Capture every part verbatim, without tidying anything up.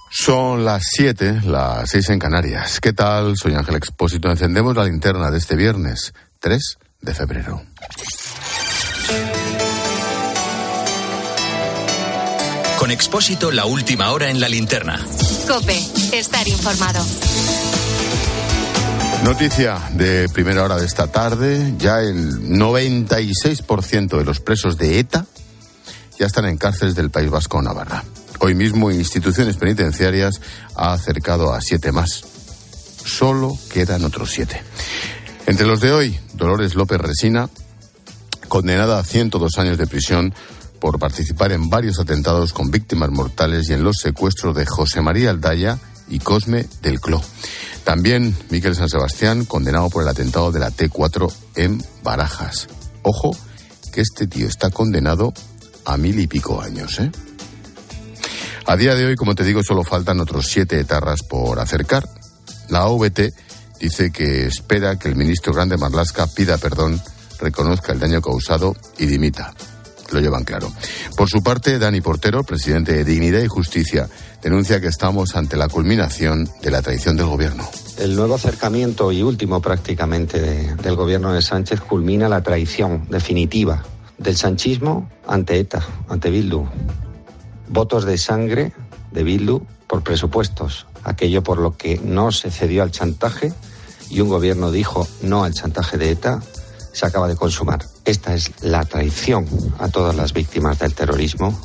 Son las siete, las seis en Canarias. ¿Qué tal? Soy Ángel Expósito. Encendemos la linterna de este viernes, tres de febrero. Con Expósito, la última hora en la linterna. COPE, estar informado. Noticia de primera hora de esta tarde. Ya el noventa y seis por ciento de los presos de ETA ya están en cárceles del País Vasco o Navarra. Hoy mismo instituciones penitenciarias ha acercado a siete más. Solo quedan otros siete. Entre los de hoy, Dolores López Resina, condenada a ciento dos años de prisión por participar en varios atentados con víctimas mortales y en los secuestros de José María Aldaya y Cosme del Cló. También Miquel San Sebastián, condenado por el atentado de la T cuatro en Barajas. Ojo, que este tío está condenado a mil y pico años, ¿eh? A día de hoy, como te digo, solo faltan otros siete etarras por acercar. La A V T dice que espera que el ministro Grande Marlaska pida perdón, reconozca el daño causado y dimita. Lo llevan claro. Por su parte, Dani Portero, presidente de Dignidad y Justicia, denuncia que estamos ante la culminación de la traición del gobierno. El nuevo acercamiento y último prácticamente de, del gobierno de Sánchez culmina la traición definitiva del sanchismo ante ETA, ante Bildu. Votos de sangre de Bildu por presupuestos, aquello por lo que no se cedió al chantaje y un gobierno dijo no al chantaje de ETA, se acaba de consumar. Esta es la traición a todas las víctimas del terrorismo.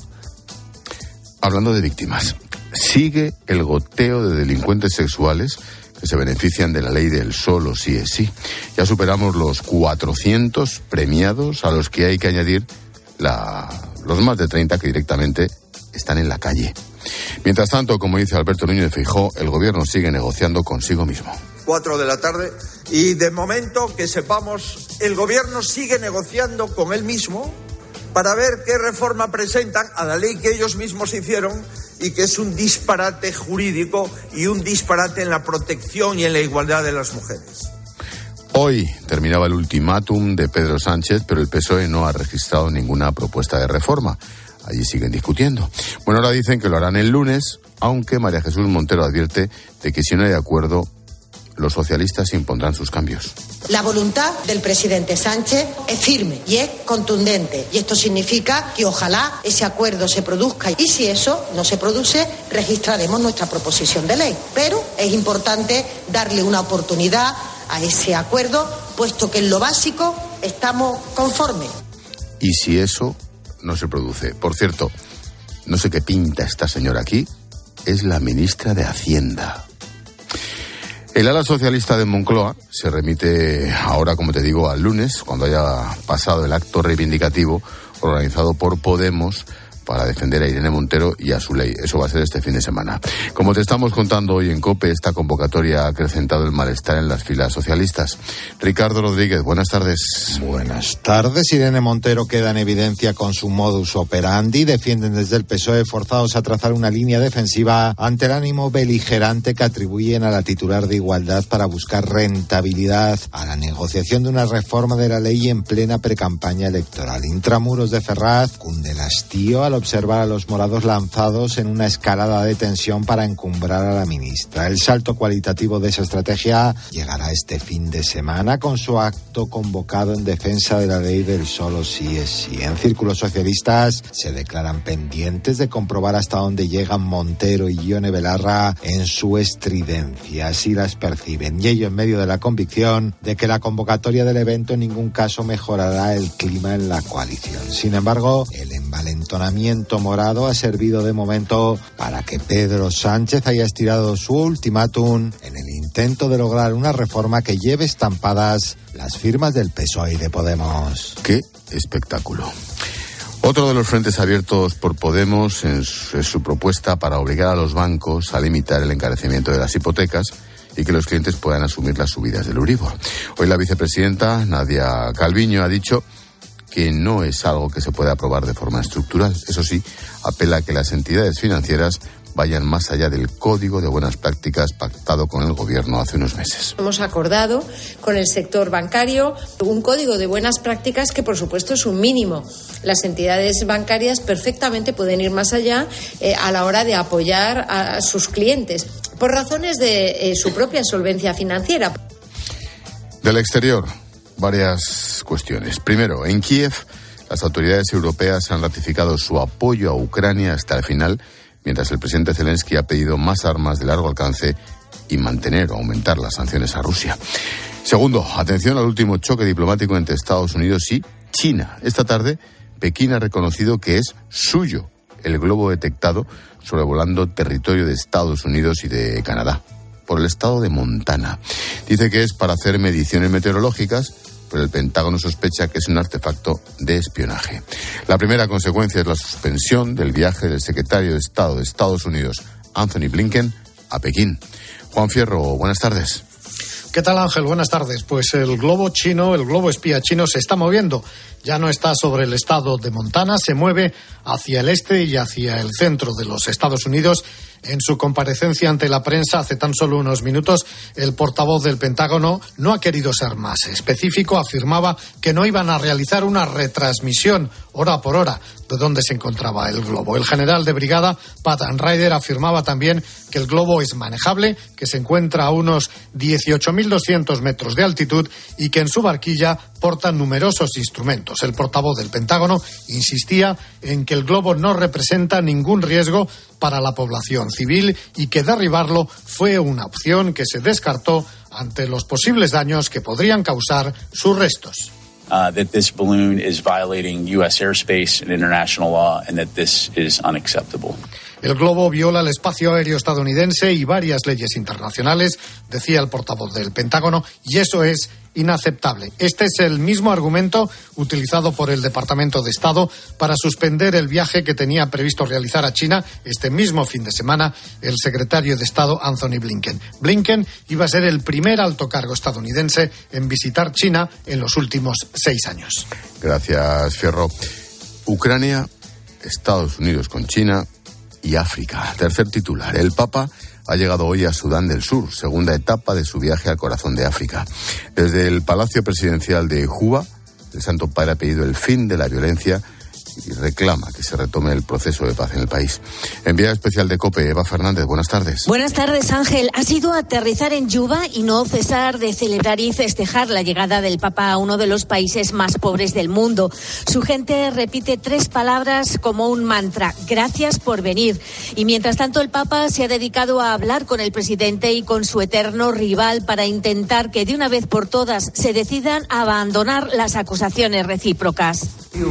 Hablando de víctimas, sigue el goteo de delincuentes sexuales que se benefician de la ley del solo sí es sí. Ya superamos los cuatrocientos premiados, a los que hay que añadir la, los más de treinta que directamente están en la calle. Mientras tanto, como dice Alberto Núñez Feijóo, el gobierno sigue negociando consigo mismo. Cuatro de la tarde y de momento que sepamos, el gobierno sigue negociando con él mismo para ver qué reforma presentan a la ley que ellos mismos hicieron y que es un disparate jurídico y un disparate en la protección y en la igualdad de las mujeres. Hoy terminaba el ultimátum de Pedro Sánchez, pero el P S O E no ha registrado ninguna propuesta de reforma. Allí siguen discutiendo. Bueno, ahora dicen que lo harán el lunes, aunque María Jesús Montero advierte de que si no hay acuerdo, los socialistas impondrán sus cambios. La voluntad del presidente Sánchez es firme y es contundente. Y esto significa que ojalá ese acuerdo se produzca. Y si eso no se produce, registraremos nuestra proposición de ley. Pero es importante darle una oportunidad a ese acuerdo, puesto que en lo básico estamos conformes. Y si eso no se produce. Por cierto, no sé qué pinta esta señora aquí. Es la ministra de Hacienda. El ala socialista de Moncloa se remite ahora, como te digo, al lunes, cuando haya pasado el acto reivindicativo organizado por Podemos para defender a Irene Montero y a su ley. Eso va a ser este fin de semana. Como te estamos contando hoy en COPE, esta convocatoria ha acrecentado el malestar en las filas socialistas. Ricardo Rodríguez, buenas tardes. Buenas tardes. Irene Montero queda en evidencia con su modus operandi. Defienden desde el P S O E forzados a trazar una línea defensiva ante el ánimo beligerante que atribuyen a la titular de Igualdad para buscar rentabilidad a la negociación de una reforma de la ley en plena precampaña electoral. Intramuros de Ferraz cunde el hastío al observar a los morados lanzados en una escalada de tensión para encumbrar a la ministra. El salto cualitativo de esa estrategia llegará este fin de semana con su acto convocado en defensa de la ley del solo sí es sí. En círculos socialistas se declaran pendientes de comprobar hasta dónde llegan Montero y Ione Belarra en su estridencia. Así las perciben, y ello en medio de la convicción de que la convocatoria del evento en ningún caso mejorará el clima en la coalición. Sin embargo, el envalentonamiento morado ha servido de momento para que Pedro Sánchez haya estirado su ultimátum en el intento de lograr una reforma que lleve estampadas las firmas del P S O E y de Podemos. ¡Qué espectáculo! Otro de los frentes abiertos por Podemos es su, es su propuesta para obligar a los bancos a limitar el encarecimiento de las hipotecas y que los clientes puedan asumir las subidas del Euribor. Hoy la vicepresidenta Nadia Calviño ha dicho que no es algo que se pueda aprobar de forma estructural. Eso sí, apela a que las entidades financieras vayan más allá del código de buenas prácticas pactado con el Gobierno hace unos meses. Hemos acordado con el sector bancario un código de buenas prácticas que, por supuesto, es un mínimo. Las entidades bancarias perfectamente pueden ir más allá eh, a la hora de apoyar a sus clientes por razones de eh, su propia solvencia financiera. Del exterior, varias cuestiones. Primero, en Kiev, las autoridades europeas han ratificado su apoyo a Ucrania hasta el final, mientras el presidente Zelensky ha pedido más armas de largo alcance y mantener o aumentar las sanciones a Rusia. Segundo, atención al último choque diplomático entre Estados Unidos y China. Esta tarde, Pekín ha reconocido que es suyo el globo detectado sobrevolando territorio de Estados Unidos y de Canadá, por el estado de Montana. Dice que es para hacer mediciones meteorológicas, pero el Pentágono sospecha que es un artefacto de espionaje. La primera consecuencia es la suspensión del viaje del secretario de Estado de Estados Unidos, Anthony Blinken, a Pekín. Juan Fierro, buenas tardes. ¿Qué tal, Ángel? Buenas tardes. Pues el globo chino, el globo espía chino se está moviendo. Ya no está sobre el estado de Montana, se mueve hacia el este y hacia el centro de los Estados Unidos. En su comparecencia ante la prensa hace tan solo unos minutos, el portavoz del Pentágono no ha querido ser más específico. Afirmaba que no iban a realizar una retransmisión hora por hora de dónde se encontraba el globo. El general de brigada, Pat Ryder, afirmaba también que el globo es manejable, que se encuentra a unos dieciocho mil doscientos metros de altitud y que en su barquilla porta numerosos instrumentos. El portavoz del Pentágono insistía en que el globo no representa ningún riesgo para la población civil y que derribarlo fue una opción que se descartó ante los posibles daños que podrían causar sus restos. Uh, that this balloon is violating U S airspace and international law and that this is unacceptable. El globo viola el espacio aéreo estadounidense y varias leyes internacionales, decía el portavoz del Pentágono, y eso es inaceptable. Este es el mismo argumento utilizado por el Departamento de Estado para suspender el viaje que tenía previsto realizar a China este mismo fin de semana el secretario de Estado Anthony Blinken. Blinken iba a ser el primer alto cargo estadounidense en visitar China en los últimos seis años. Gracias, Fierro. Ucrania, Estados Unidos con China y África. Tercer titular. El Papa ha llegado hoy a Sudán del Sur, segunda etapa de su viaje al corazón de África. Desde el Palacio Presidencial de Juba, el Santo Padre ha pedido el fin de la violencia y reclama que se retome el proceso de paz en el país. Enviada especial de COPE, Eva Fernández, buenas tardes. Buenas tardes, Ángel. Ha sido aterrizar en Juba y no cesar de celebrar y festejar la llegada del Papa a uno de los países más pobres del mundo. Su gente repite tres palabras como un mantra: gracias por venir. Y mientras tanto, el Papa se ha dedicado a hablar con el presidente y con su eterno rival para intentar que de una vez por todas se decidan a abandonar las acusaciones recíprocas.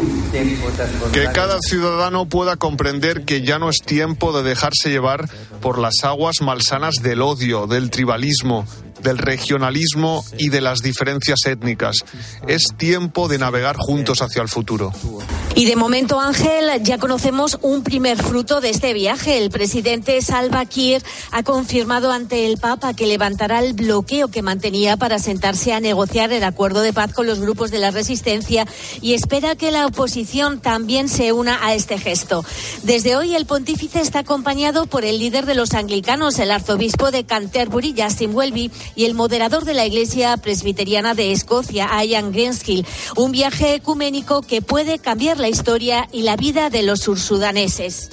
Que cada ciudadano pueda comprender que ya no es tiempo de dejarse llevar por las aguas malsanas del odio, del tribalismo, del regionalismo y de las diferencias étnicas. Es tiempo de navegar juntos hacia el futuro. Y de momento, Ángel, ya conocemos un primer fruto de este viaje. El presidente Salva Kiir ha confirmado ante el Papa que levantará el bloqueo que mantenía para sentarse a negociar el acuerdo de paz con los grupos de la resistencia y espera que la oposición también se una a este gesto. Desde hoy el pontífice está acompañado por el líder de los anglicanos, el arzobispo de Canterbury, Justin Welby, y el moderador de la Iglesia Presbiteriana de Escocia, Ian Greenhill. Un viaje ecuménico que puede cambiar la historia y la vida de los sursudaneses.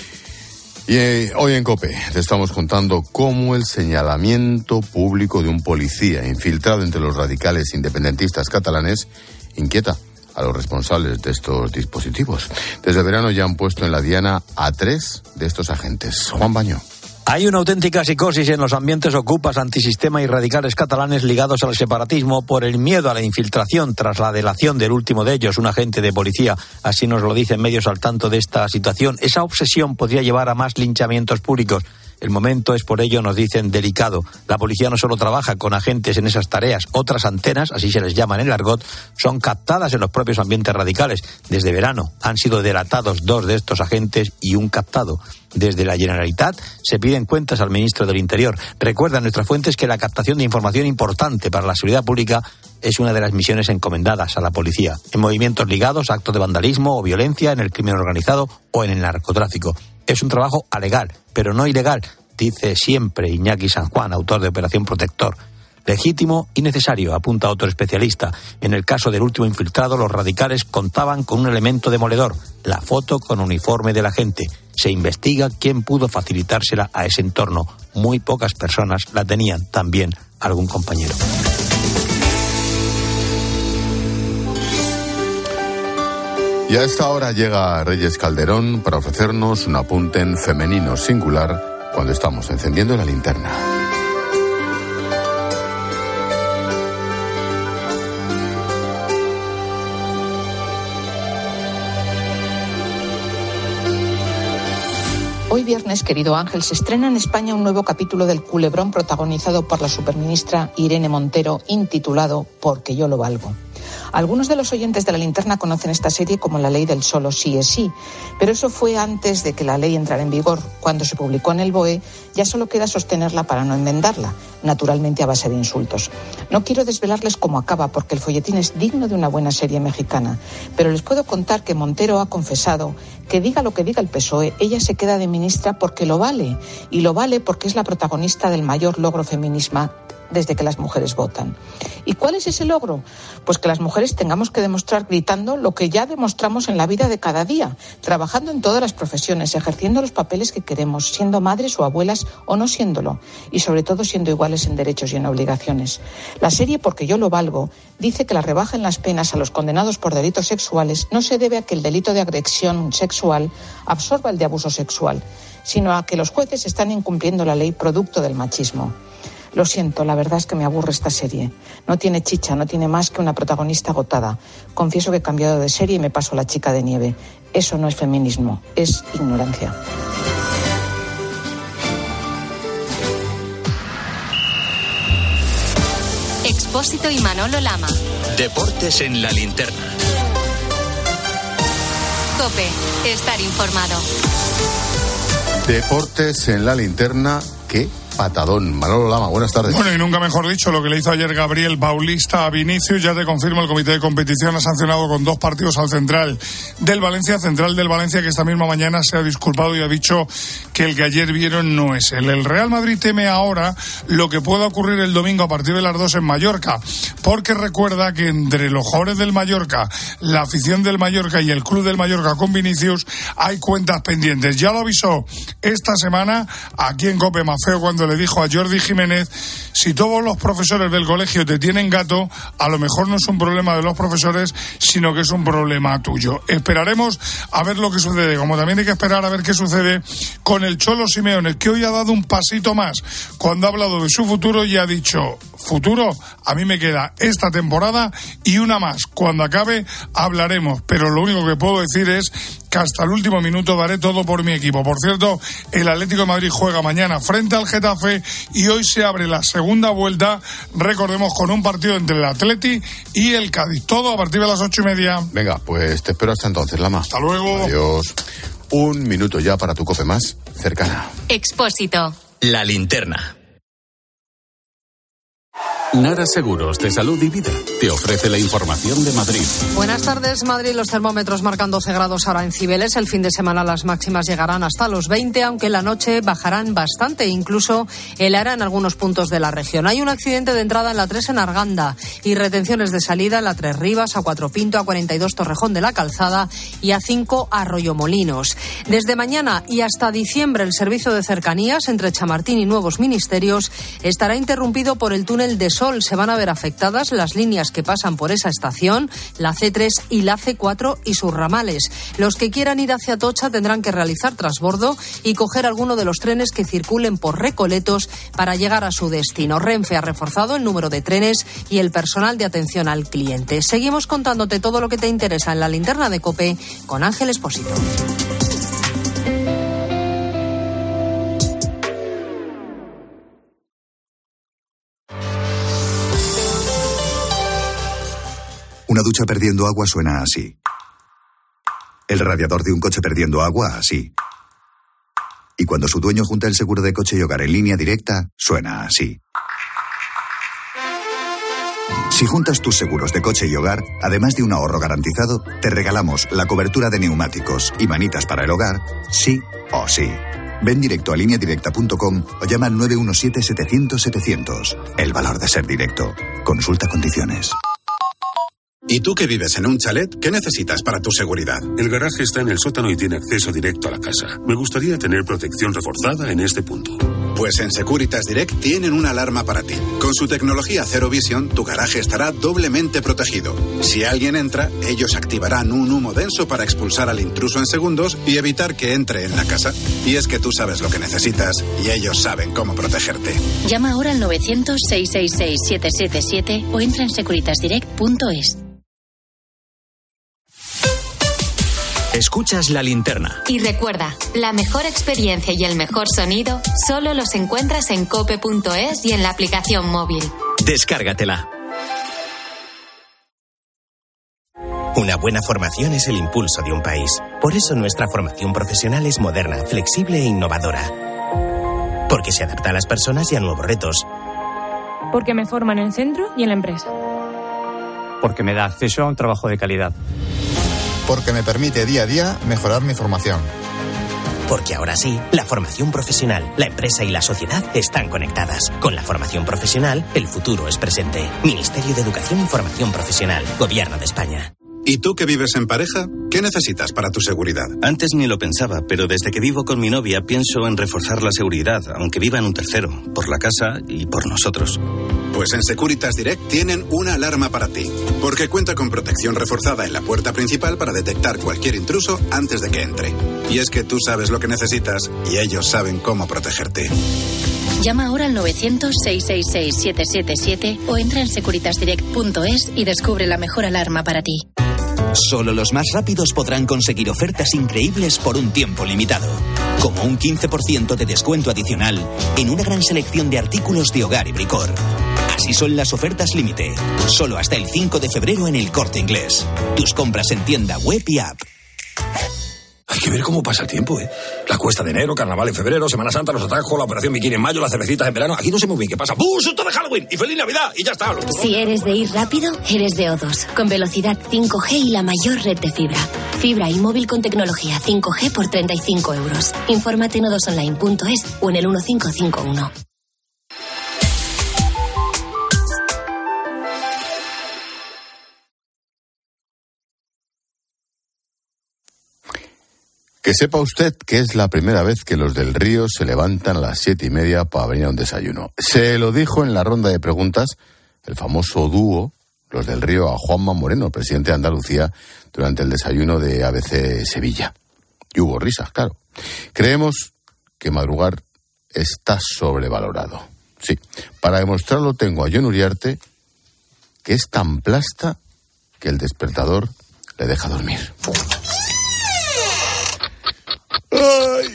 Y eh, hoy en COPE te estamos contando cómo el señalamiento público de un policía infiltrado entre los radicales independentistas catalanes inquieta a los responsables de estos dispositivos. Desde verano ya han puesto en la diana a tres de estos agentes. Juan Baño. Hay una auténtica psicosis en los ambientes ocupas, antisistema y radicales catalanes ligados al separatismo por el miedo a la infiltración tras la delación del último de ellos, un agente de policía. Así nos lo dicen medios al tanto de esta situación. Esa obsesión podría llevar a más linchamientos públicos. El momento es, por ello, nos dicen, delicado. La policía no solo trabaja con agentes en esas tareas, otras antenas, así se les llama en el argot, son captadas en los propios ambientes radicales. Desde verano han sido delatados dos de estos agentes y un captado. Desde la Generalitat se piden cuentas al ministro del Interior. Recuerdan nuestras fuentes que la captación de información importante para la seguridad pública es una de las misiones encomendadas a la policía, en movimientos ligados a actos de vandalismo o violencia, en el crimen organizado o en el narcotráfico. Es un trabajo alegal, pero no ilegal, dice siempre Iñaki San Juan, autor de Operación Protector. Legítimo y necesario, apunta otro especialista. En el caso del último infiltrado, los radicales contaban con un elemento demoledor, la foto con uniforme del agente. Se investiga quién pudo facilitársela a ese entorno. Muy pocas personas la tenían, también algún compañero. Y a esta hora llega Reyes Calderón para ofrecernos un apunte en femenino singular cuando estamos encendiendo la linterna. Hoy viernes, querido Ángel, se estrena en España un nuevo capítulo del Culebrón protagonizado por la superministra Irene Montero, intitulado Porque yo lo valgo. Algunos de los oyentes de La Linterna conocen esta serie como la ley del solo sí es sí, pero eso fue antes de que la ley entrara en vigor. Cuando se publicó en el B O E, ya solo queda sostenerla para no enmendarla, naturalmente a base de insultos. No quiero desvelarles cómo acaba, porque el folletín es digno de una buena serie mexicana, pero les puedo contar que Montero ha confesado que diga lo que diga el P S O E, ella se queda de ministra porque lo vale, y lo vale porque es la protagonista del mayor logro feminista desde que las mujeres votan. ¿Y cuál es ese logro? Pues que las mujeres tengamos que demostrar gritando lo que ya demostramos en la vida de cada día, trabajando en todas las profesiones, ejerciendo los papeles que queremos, siendo madres o abuelas o no siéndolo, y sobre todo siendo iguales en derechos y en obligaciones. La serie Porque yo lo valgo dice que la rebaja en las penas a los condenados por delitos sexuales no se debe a que el delito de agresión sexual absorba el de abuso sexual, sino a que los jueces están incumpliendo la ley producto del machismo. Lo siento, la verdad es que me aburre esta serie. No tiene chicha, no tiene más que una protagonista agotada. Confieso que he cambiado de serie y me paso La chica de nieve. Eso no es feminismo, es ignorancia. Expósito y Manolo Lama. Deportes en La Linterna. COPE, estar informado. Deportes en La Linterna, ¿qué? Patadón. Manolo Lama, buenas tardes. Bueno, y nunca mejor dicho, lo que le hizo ayer Gabriel Paulista a Vinicius, ya te confirma el comité de competición, ha sancionado con dos partidos al central del Valencia, central del Valencia, que esta misma mañana se ha disculpado y ha dicho que el que ayer vieron no es él. El Real Madrid teme ahora lo que pueda ocurrir el domingo a partir de las dos en Mallorca, porque recuerda que entre los jugadores del Mallorca, la afición del Mallorca y el club del Mallorca con Vinicius hay cuentas pendientes. Ya lo avisó esta semana aquí en COPE Mafeo cuando le dijo a Jordi Jiménez: si todos los profesores del colegio te tienen gato, a lo mejor no es un problema de los profesores, sino que es un problema tuyo. Esperaremos a ver lo que sucede, como también hay que esperar a ver qué sucede con el Cholo Simeone, que hoy ha dado un pasito más cuando ha hablado de su futuro y ha dicho: futuro, a mí me queda esta temporada y una más. Cuando acabe hablaremos, pero lo único que puedo decir es que hasta el último minuto daré todo por mi equipo. Por cierto, el Atlético de Madrid juega mañana frente al Getafe y hoy se abre la segunda vuelta, recordemos, con un partido entre el Atleti y el Cádiz. Todo a partir de las ocho y media. Venga, pues te espero hasta entonces, Lama. Hasta luego. Adiós. Un minuto ya para tu COPE más cercana. Expósito. La Linterna. Nara Seguros de Salud y Vida te ofrece la información de Madrid. Buenas tardes, Madrid. Los termómetros marcan doce grados ahora en Cibeles. El fin de semana las máximas llegarán hasta los veinte, aunque en la noche bajarán bastante, incluso helará en algunos puntos de la región. Hay un accidente de entrada en la tres en Arganda y retenciones de salida en la tres Rivas, a cuatro Pinto, a cuarenta y dos Torrejón de la Calzada y a cinco Arroyomolinos. Desde mañana y hasta diciembre el servicio de cercanías entre Chamartín y Nuevos Ministerios estará interrumpido por el túnel de Sol. Se van a ver afectadas las líneas que pasan por esa estación, la ce tres y la ce cuatro y sus ramales. Los que quieran ir hacia Atocha tendrán que realizar transbordo y coger alguno de los trenes que circulen por Recoletos para llegar a su destino. Renfe ha reforzado el número de trenes y el personal de atención al cliente. Seguimos contándote todo lo que te interesa en la linterna de COPE con Ángel Expósito. Una ducha perdiendo agua suena así. El radiador de un coche perdiendo agua, así. Y cuando su dueño junta el seguro de coche y hogar en línea directa, suena así. Si juntas tus seguros de coche y hogar, además de un ahorro garantizado, te regalamos la cobertura de neumáticos y manitas para el hogar, sí o sí. Ven directo a línea directa punto com o llama al nueve uno siete, setecientos, setecientos. El valor de ser directo. Consulta condiciones. ¿Y tú que vives en un chalet? ¿Qué necesitas para tu seguridad? El garaje está en el sótano y tiene acceso directo a la casa. Me gustaría tener protección reforzada en este punto. Pues en Securitas Direct tienen una alarma para ti. Con su tecnología Zero Vision, tu garaje estará doblemente protegido. Si alguien entra, ellos activarán un humo denso para expulsar al intruso en segundos y evitar que entre en la casa. Y es que tú sabes lo que necesitas y ellos saben cómo protegerte. Llama ahora al novecientos, seiscientos sesenta y seis, setecientos setenta y siete o entra en securitas direct punto es. Escuchas La Linterna. Y recuerda, la mejor experiencia y el mejor sonido solo los encuentras en cope punto es y en la aplicación móvil. Descárgatela. Una buena formación es el impulso de un país. Por eso nuestra formación profesional es moderna, flexible e innovadora. Porque se adapta a las personas y a nuevos retos. Porque me forman en el centro y en la empresa. Porque me da acceso a un trabajo de calidad. Porque me permite día a día mejorar mi formación. Porque ahora sí, la formación profesional, la empresa y la sociedad están conectadas. Con la formación profesional, el futuro es presente. Ministerio de Educación y Formación Profesional, Gobierno de España. ¿Y tú que vives en pareja? ¿Qué necesitas para tu seguridad? Antes ni lo pensaba, pero desde que vivo con mi novia pienso en reforzar la seguridad, aunque viva en un tercero, por la casa y por nosotros. Pues en Securitas Direct tienen una alarma para ti, porque cuenta con protección reforzada en la puerta principal para detectar cualquier intruso antes de que entre. Y es que tú sabes lo que necesitas y ellos saben cómo protegerte. Llama ahora al novecientos, seiscientos sesenta y seis, setecientos setenta y siete o entra en securitas direct punto es y descubre la mejor alarma para ti. Solo los más rápidos podrán conseguir ofertas increíbles por un tiempo limitado. Como un quince por ciento de descuento adicional en una gran selección de artículos de hogar y bricor. Así son las ofertas límite. Solo hasta el cinco de febrero en El Corte Inglés. Tus compras en tienda web y app. Hay que ver cómo pasa el tiempo, ¿eh? La cuesta de enero, carnaval en febrero, Semana Santa, los atajos, la operación bikini en mayo, las cervecitas en verano. Aquí no sé muy bien qué pasa. ¡Bum! ¡Susto de Halloween! ¡Y feliz Navidad! Y ya está. Si eres de ir rápido, eres de O dos. Con velocidad cinco G y la mayor red de fibra. Fibra y móvil con tecnología cinco G por treinta y cinco euros. Infórmate en o dos online punto es o en el uno cinco cinco uno. Que sepa usted que es la primera vez que los del Río se levantan a las siete y media para venir a un desayuno. Se lo dijo en la ronda de preguntas el famoso dúo, los del Río, a Juanma Moreno, presidente de Andalucía, durante el desayuno de A B C Sevilla. Y hubo risas, claro. Creemos que madrugar está sobrevalorado. Sí, para demostrarlo tengo a Jon Uriarte, que es tan plasta que el despertador le deja dormir. ¡Ay!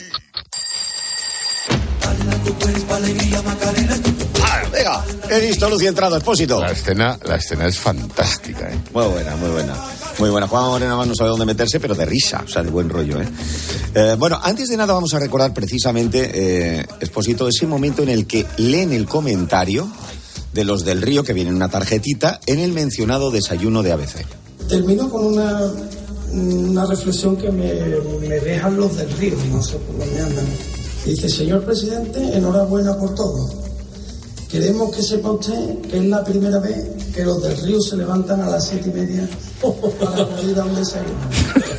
Ah, venga, he visto luz y entrado, Expósito. La escena, la escena es fantástica, ¿eh? Muy buena, muy buena. Muy buena. Juan Moreno más no sabe dónde meterse, pero de risa, o sea, de buen rollo, ¿eh? eh bueno, antes de nada vamos a recordar precisamente, eh, Expósito, ese momento en el que leen el comentario de los del Río, que viene en una tarjetita, en el mencionado desayuno de A B C. Termino con una... una reflexión que me, me dejan los del Río, no sé por dónde andan. Dice: señor presidente, enhorabuena por todo. Queremos que sepa usted que es la primera vez que los del Río se levantan a las siete y media para poder dar un desayuno.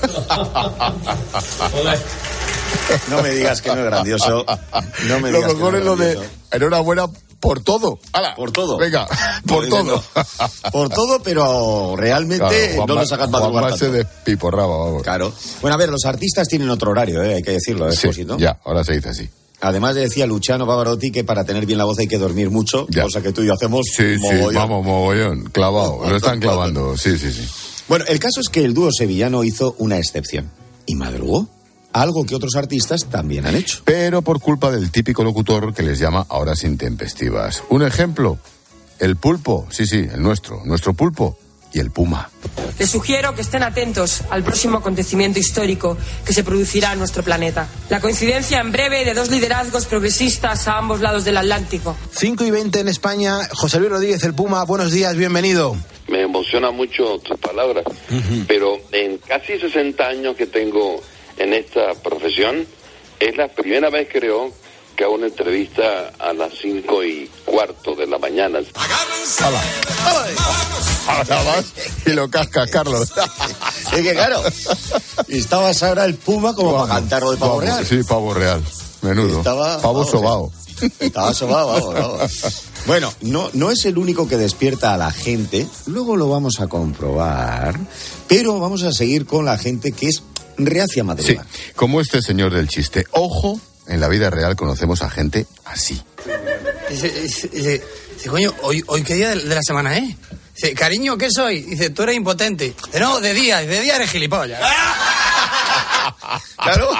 No me digas que no es grandioso. No me digas lo mejor que es no lo de enhorabuena por todo. ¡Hala! Por todo. Venga, por no, todo. No. Por todo, pero realmente claro, no lo sacas más de Juanma se despiporraba, vamos. Claro. Bueno, a ver, los artistas tienen otro horario, ¿eh? Hay que decirlo, ¿eh? Sí, ¿no? ya, ahora se dice así. Además decía Luciano Pavarotti que para tener bien la voz hay que dormir mucho, ya. Cosa que tú y yo hacemos sí, mogollón. Sí, vamos, mogollón, clavado, lo están clavando, sí, sí, sí. Bueno, el caso es que el dúo sevillano hizo una excepción y madrugó, algo que otros artistas también han hecho. Pero por culpa del típico locutor que les llama horas intempestivas. Un ejemplo, el Pulpo, sí, sí, el nuestro, nuestro Pulpo, y el puma. Les sugiero que estén atentos al próximo acontecimiento histórico que se producirá en nuestro planeta. La coincidencia en breve de dos liderazgos progresistas a ambos lados del Atlántico. cinco y veinte en España. José Luis Rodríguez, el Puma, buenos días, bienvenido. Me emociona mucho tus palabras, uh-huh. pero en casi sesenta años que tengo en esta profesión, es la primera vez, creo, que hago una entrevista a las cinco y cuarto de la mañana. ¡Hala! Ahora vas y lo cascas, Carlos. Es que claro, estabas ahora el Puma como vamos, para cantarlo de pavo, pavo real. Sí, pavo real, menudo. Estaba, pavo vamos, sobao. Estaba sobao, vamos, vamos. Bueno, no, no es el único que despierta a la gente, luego lo vamos a comprobar, pero vamos a seguir con la gente que es reacia a madrugar. Sí, como este señor del chiste. Ojo, en la vida real conocemos a gente así. Dice, dice, dice, dice coño, ¿hoy, hoy qué día de la semana es? Dice, cariño, ¿qué soy? Dice, tú eres impotente. Dice, no, de día, de día eres gilipollas. Claro.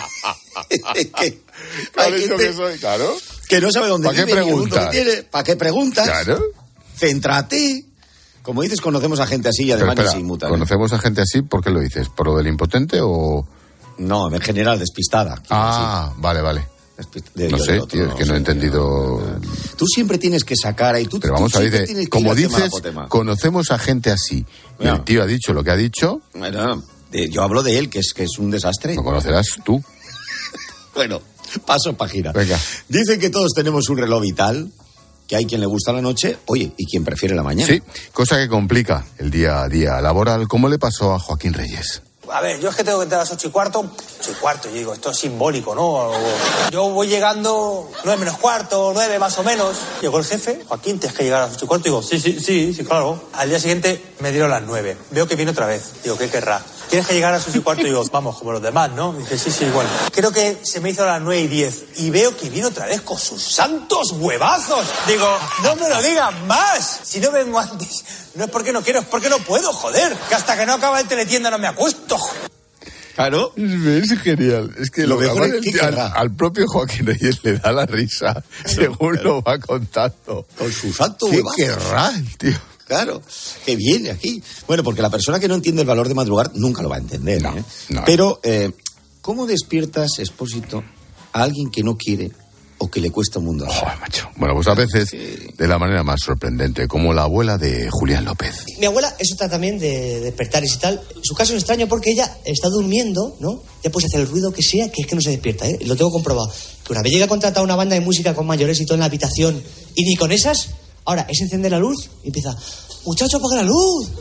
¿Cuál es lo que soy? Claro. Que no sabe dónde ¿Para vive, qué preguntas? Ni el mundo que tiene. ¿Para qué preguntas? Claro. Céntrate. Como dices, conocemos a gente así y además espera, se inmuta. ¿Conocemos a gente así? ¿Por qué lo dices? ¿Por lo del impotente o...? No, en general, despistada. Ah, decir. vale, vale. De, no sé, tío, es que no, no he entendido... Tú siempre tienes que sacar ahí... Tú, Pero vamos tú a ver, como dices, conocemos a gente así. Bueno. Y el tío ha dicho lo que ha dicho... Bueno, de, yo hablo de él, que es, que es un desastre. Lo conocerás tú. Bueno, paso página. Venga. Dicen que todos tenemos un reloj vital, que hay quien le gusta la noche, oye, y quien prefiere la mañana. Sí, cosa que complica el día a día laboral, como le pasó a Joaquín Reyes. A ver, yo es que tengo que entrar a las ocho y cuarto, ocho y cuarto, yo digo, esto es simbólico, ¿no? Yo voy llegando nueve menos cuarto, nueve más o menos. Llegó el jefe, Joaquín, tienes que llegar a las ocho y cuarto, digo, sí, sí, sí, sí, claro. Al día siguiente me dieron las nueve, veo que viene otra vez, digo, ¿qué querrá? Tienes que llegar a las ocho y cuarto, digo, vamos, como los demás, ¿no? Dice, sí, sí, igual. Creo que se me hizo a las nueve y diez, y veo que viene otra vez con sus santos huevazos. Digo, no me lo digan más, si no vengo antes... No es porque no quiero, es porque no puedo, joder. Que hasta que no acaba el teletienda no me acuesto. Claro. Es, es genial. Es que lo, lo mejor es que al, al propio Joaquín Reyes le da la risa, claro, según claro. lo va contando. Con su santo ¿Qué huevazo. querrá, tío? Claro, que viene aquí. Bueno, porque la persona que no entiende el valor de madrugar nunca lo va a entender. No, ¿eh? no. Pero, eh, ¿cómo despiertas, Expósito, a alguien que no quiere o que le cuesta un mundo? Joder, macho. Bueno, pues a veces sí. de la manera más sorprendente, como la abuela de Julián López. Mi abuela, eso está también de despertar y tal. Su caso es extraño porque ella está durmiendo, ¿no? Ya puedes hacer el ruido que sea, que es que no se despierta, ¿eh? Lo tengo comprobado. Que una vez llega a contratar una banda de música con mayores y todo en la habitación, y ni con esas, ahora es encender la luz y empieza, muchacho, apaga la luz.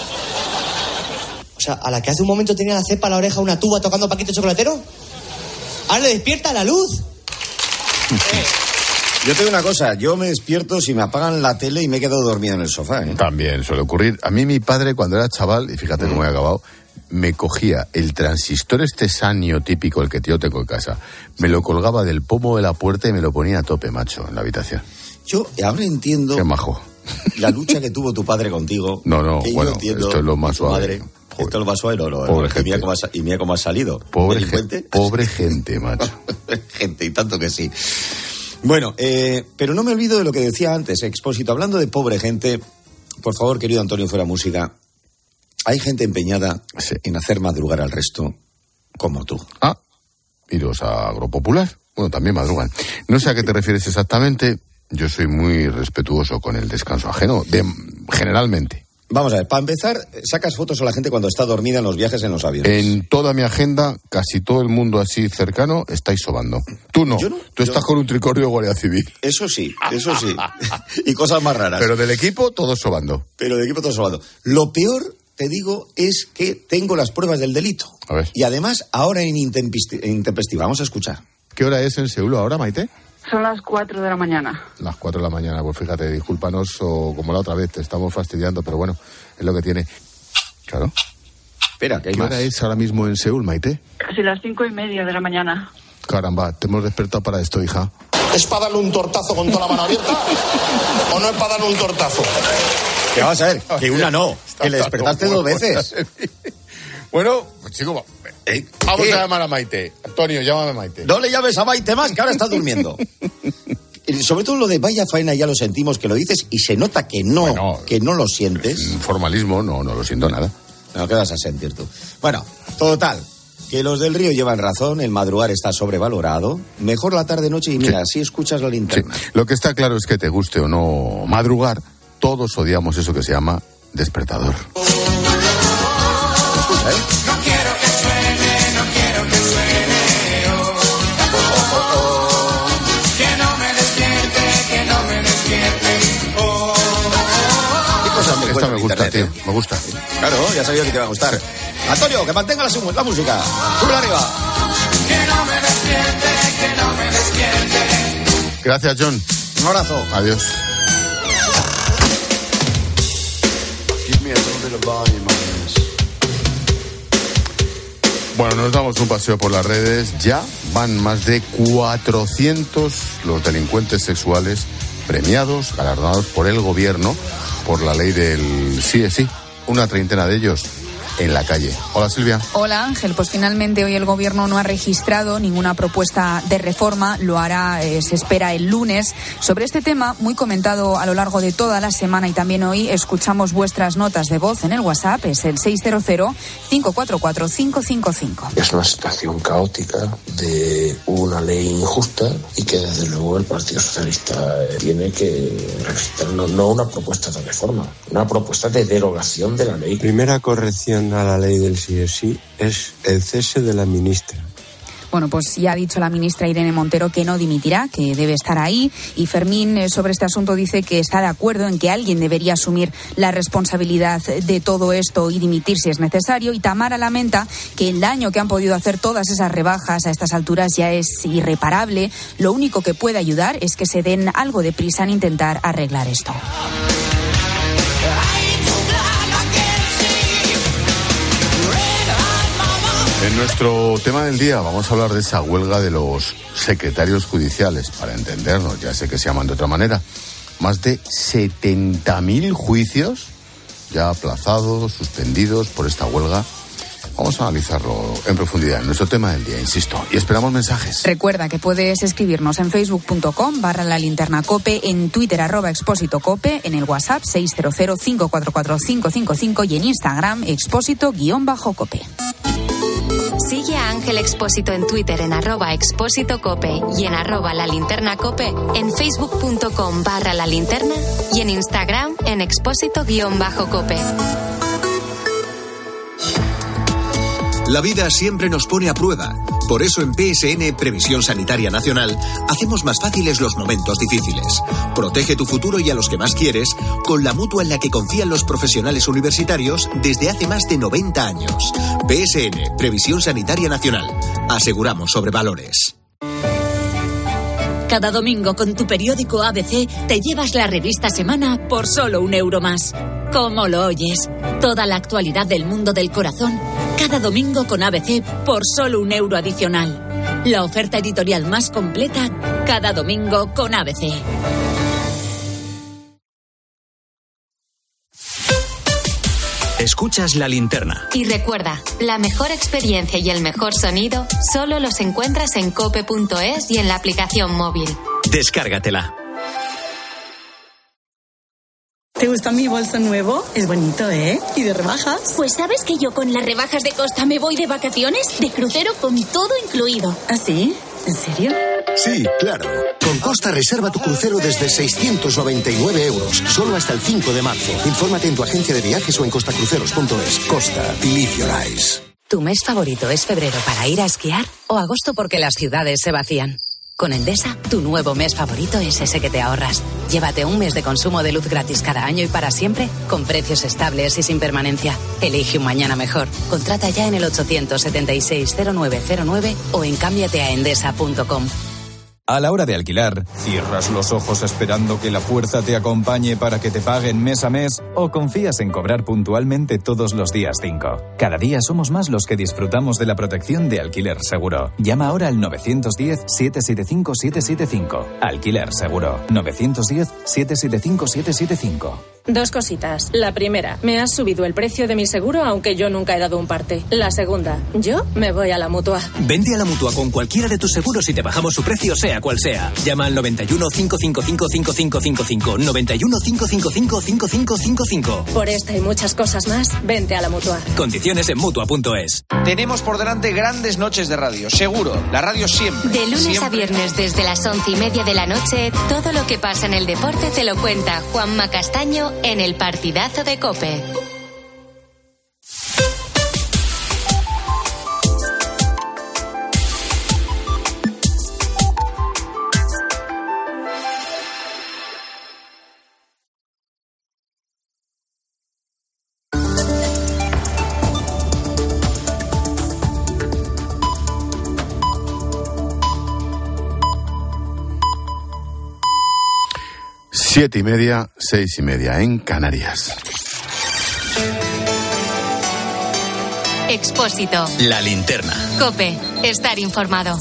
O sea, a la que hace un momento tenía la cepa a la oreja una tuba tocando Paquito Chocolatero, ahora le despierta la luz. Yo te digo una cosa, yo me despierto si me apagan la tele y me he quedado dormido en el sofá, ¿eh? También suele ocurrir. A mí mi padre, cuando era chaval, y fíjate mm. cómo he acabado, me cogía el transistor este sanio típico, el que yo tengo en casa, me lo colgaba del pomo de la puerta y me lo ponía a tope, macho, en la habitación. Yo ahora entiendo... Qué majo. La lucha que tuvo tu padre contigo. No, no, bueno, esto es lo más suave. Madre, esto es lo más suave, no, no. Pobre no, gente. Mira cómo has, y mira cómo has salido. Pobre gente, pobre gente, macho. Gente, y tanto que sí. Bueno, eh, pero no me olvido de lo que decía antes, Expósito. Hablando de pobre gente, por favor, querido Antonio Fuera Música, hay gente empeñada sí. en hacer madrugar al resto como tú. Ah, y los agropopular, bueno, también madrugan. No sé a qué te refieres exactamente, yo soy muy respetuoso con el descanso ajeno, de, generalmente. Vamos a ver, para empezar, sacas fotos a la gente cuando está dormida en los viajes en los aviones. En toda mi agenda, casi todo el mundo así cercano estáis sobando. Tú no, no tú estás no. con un tricornio de Guardia Civil. Eso sí, eso sí. Y cosas más raras. Pero del equipo, todos sobando. Pero del equipo, todos sobando. Lo peor, te digo, es que tengo las pruebas del delito. A ver. Y además, ahora en intempestiva. Vamos a escuchar. ¿Qué hora es en Seúl ahora, Maite? Son las cuatro de la mañana. Las cuatro de la mañana, pues fíjate, discúlpanos o como la otra vez, te estamos fastidiando, pero bueno, es lo que tiene. Claro. Espera, que hay ¿Qué más? hora es ahora mismo en Seúl, Maite? Casi las cinco y media de la mañana. Caramba, te hemos despertado para esto, hija. ¿Es para darle un tortazo con toda la mano abierta o no es para darle un tortazo? Que vamos a ver, que una no, que le despertaste dos veces. Bueno, pues chico, eh, vamos ¿qué? a llamar a Maite. Antonio, llámame a Maite. No le llames a Maite más, que ahora está durmiendo. sobre todo lo de vaya faena, ya lo sentimos que lo dices y se nota que no, bueno, que no lo sientes. Formalismo, no, no lo siento nada. No, ¿qué vas a sentir tú? Bueno, total, que los del Río llevan razón, el madrugar está sobrevalorado. Mejor la tarde-noche y mira, así sí escuchas la linterna. Sí. Lo que está claro es que te guste o no madrugar, todos odiamos eso que se llama despertador. Escucha, ¿eh? No quiero que suene, no quiero que suene. Oh, oh, oh, oh. Que no me despierte, que no me despierte. Oh, oh, oh. ¿Qué cosas me Esta me gusta, internet, tío, me gusta. Claro, ya sabía que te iba a gustar. Antonio, que mantenga la, la música. Sube arriba. Que no me despierte, que no me despierte. Gracias, John. Un abrazo. Adiós. Bueno, nos damos un paseo por las redes. Ya van más de cuatrocientos los delincuentes sexuales premiados, galardonados por el gobierno por la ley del sí es sí. Una treintena de ellos en la calle. Hola, Silvia. Hola, Ángel. Pues finalmente hoy el Gobierno no ha registrado ninguna propuesta de reforma. Lo hará, eh, se espera, el lunes. Sobre este tema, muy comentado a lo largo de toda la semana y también hoy, escuchamos vuestras notas de voz en el WhatsApp. Es el seis cero cero, cinco cuatro cuatro, cinco cinco cinco. Es una situación caótica de una ley injusta y que desde luego el Partido Socialista tiene que registrar no, no una propuesta de reforma, una propuesta de derogación de la ley. Primera corrección a la ley del sí es sí es el cese de la ministra. Bueno, pues ya ha dicho la ministra Irene Montero que no dimitirá, que debe estar ahí. Y Fermín, eh, sobre este asunto, dice que está de acuerdo en que alguien debería asumir la responsabilidad de todo esto y dimitir si es necesario. Y Tamara lamenta que el daño que han podido hacer todas esas rebajas a estas alturas ya es irreparable. Lo único que puede ayudar es que se den algo de prisa en intentar arreglar esto. En nuestro tema del día vamos a hablar de esa huelga de los secretarios judiciales. Para entendernos, ya sé que se llaman de otra manera. Más de setenta mil juicios ya aplazados, suspendidos por esta huelga. Vamos a analizarlo en profundidad en nuestro tema del día, insisto. Y esperamos mensajes. Recuerda que puedes escribirnos en facebook punto com barra la linterna cope, en Twitter arroba expósito cope, en el WhatsApp seis cero cero, cinco cuatro cuatro, cinco cinco cinco y en Instagram expósito guión bajo cope. Sigue a Ángel Expósito en Twitter en arroba expósito cope y en arroba la linterna cope, en facebook punto com barra la linterna y en Instagram en expósito guión bajo cope. La vida siempre nos pone a prueba. Por eso en P S N, Previsión Sanitaria Nacional, hacemos más fáciles los momentos difíciles. Protege tu futuro y a los que más quieres con la mutua en la que confían los profesionales universitarios desde hace más de noventa años. P S N, Previsión Sanitaria Nacional. Aseguramos sobre valores. Cada domingo con tu periódico A B C te llevas la revista Semana por solo un euro más. ¿Cómo lo oyes? Toda la actualidad del mundo del corazón, cada domingo con A B C por solo un euro adicional. La oferta editorial más completa, cada domingo con A B C. Escuchas La Linterna. Y recuerda, la mejor experiencia y el mejor sonido solo los encuentras en cope punto es y en la aplicación móvil. Descárgatela. ¿Te gusta mi bolso nuevo? Es bonito, ¿eh? ¿Y de rebajas? Pues ¿sabes que yo con las rebajas de Costa me voy de vacaciones? De crucero con todo incluido. ¿Ah, sí? ¿En serio? Sí, claro. Con Costa reserva tu crucero desde seiscientos noventa y nueve euros, solo hasta el cinco de marzo. Infórmate en tu agencia de viajes o en costacruceros punto es. Costa, live your eyes. ¿Tu mes favorito es febrero para ir a esquiar o agosto porque las ciudades se vacían? Con Endesa, tu nuevo mes favorito es ese que te ahorras. Llévate un mes de consumo de luz gratis cada año y para siempre, con precios estables y sin permanencia. Elige un mañana mejor. Contrata ya en el ochocientos setenta y seis, cero nueve cero nueve o en cámbiate a endesa punto com. A la hora de alquilar, ¿cierras los ojos esperando que la fuerza te acompañe para que te paguen mes a mes o confías en cobrar puntualmente todos los días cinco? Cada día somos más los que disfrutamos de la protección de Alquiler Seguro. Llama ahora al nueve uno cero, siete siete cinco, siete siete cinco. Alquiler Seguro. nueve uno cero, siete siete cinco, siete siete cinco. Dos cositas. La primera, me has subido el precio de mi seguro aunque yo nunca he dado un parte. La segunda, yo me voy a la Mutua. Vente a la Mutua con cualquiera de tus seguros y te bajamos su precio sea cual sea. Llama al noventa y uno, cinco cinco cinco, cinco cinco cinco cinco, noventa y uno, cinco cinco cinco, cinco cinco cinco cinco. Por esta y muchas cosas más, vente a la Mutua. Condiciones en Mutua punto es. Tenemos por delante grandes noches de radio, seguro. La radio siempre. De lunes siempre. a viernes desde las once y media de la noche, todo lo que pasa en el deporte te lo cuenta Juanma Castaño en el Partidazo de COPE. Siete y media, seis y media en Canarias. Expósito. La linterna. COPE. Estar informado.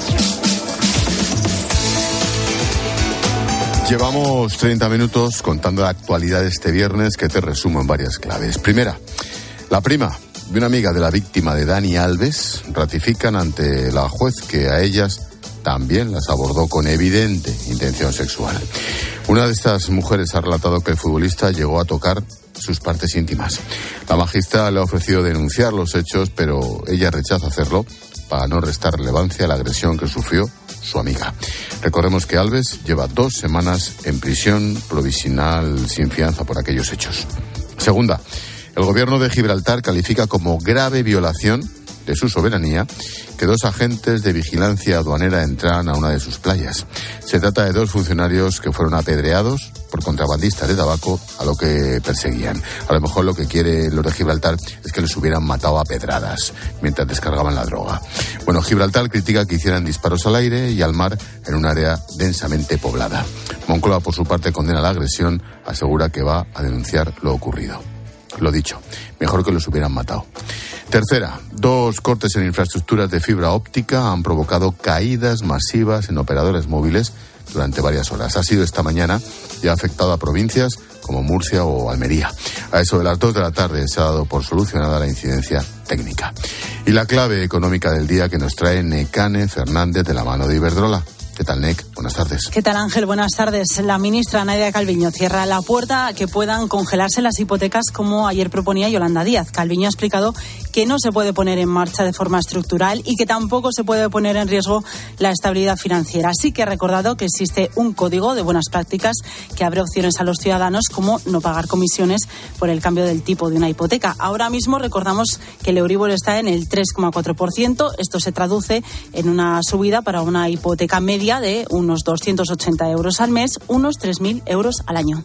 Llevamos treinta minutos contando la actualidad de este viernes que te resumo en varias claves. Primera, la prima de una amiga de la víctima de Dani Alves ratifican ante la juez que a ellas también las abordó con evidente intención sexual. Una de estas mujeres ha relatado que el futbolista llegó a tocar sus partes íntimas. La magistrada le ha ofrecido denunciar los hechos, pero ella rechaza hacerlo para no restar relevancia a la agresión que sufrió su amiga. Recordemos que Alves lleva dos semanas en prisión provisional sin fianza por aquellos hechos. Segunda, el gobierno de Gibraltar califica como grave violación de su soberanía que dos agentes de vigilancia aduanera entraran a una de sus playas. Se trata de dos funcionarios que fueron apedreados por contrabandistas de tabaco a lo que perseguían. A lo mejor lo que quiere los de Gibraltar es que les hubieran matado a pedradas mientras descargaban la droga. Bueno, Gibraltar critica que hicieran disparos al aire y al mar en un área densamente poblada. Moncloa, por su parte, condena la agresión, asegura que va a denunciar lo ocurrido. Lo dicho, mejor que los hubieran matado. Tercera, dos cortes en infraestructuras de fibra óptica han provocado caídas masivas en operadores móviles durante varias horas. Ha sido esta mañana y ha afectado a provincias como Murcia o Almería. A eso de las dos de la tarde se ha dado por solucionada la incidencia técnica. Y la clave económica del día que nos trae Nekane Fernández de la mano de Iberdrola. ¿Qué tal, Nec? Buenas tardes. ¿Qué tal, Ángel? Buenas tardes. La ministra Nadia Calviño cierra la puerta a que puedan congelarse las hipotecas como ayer proponía Yolanda Díaz. Calviño ha explicado que no se puede poner en marcha de forma estructural y que tampoco se puede poner en riesgo la estabilidad financiera. Sí que ha recordado que existe un código de buenas prácticas que abre opciones a los ciudadanos como no pagar comisiones por el cambio del tipo de una hipoteca. Ahora mismo recordamos que el Euribor está en el tres coma cuatro por ciento. Esto se traduce en una subida para una hipoteca media de unos doscientos ochenta euros al mes, unos tres mil euros al año.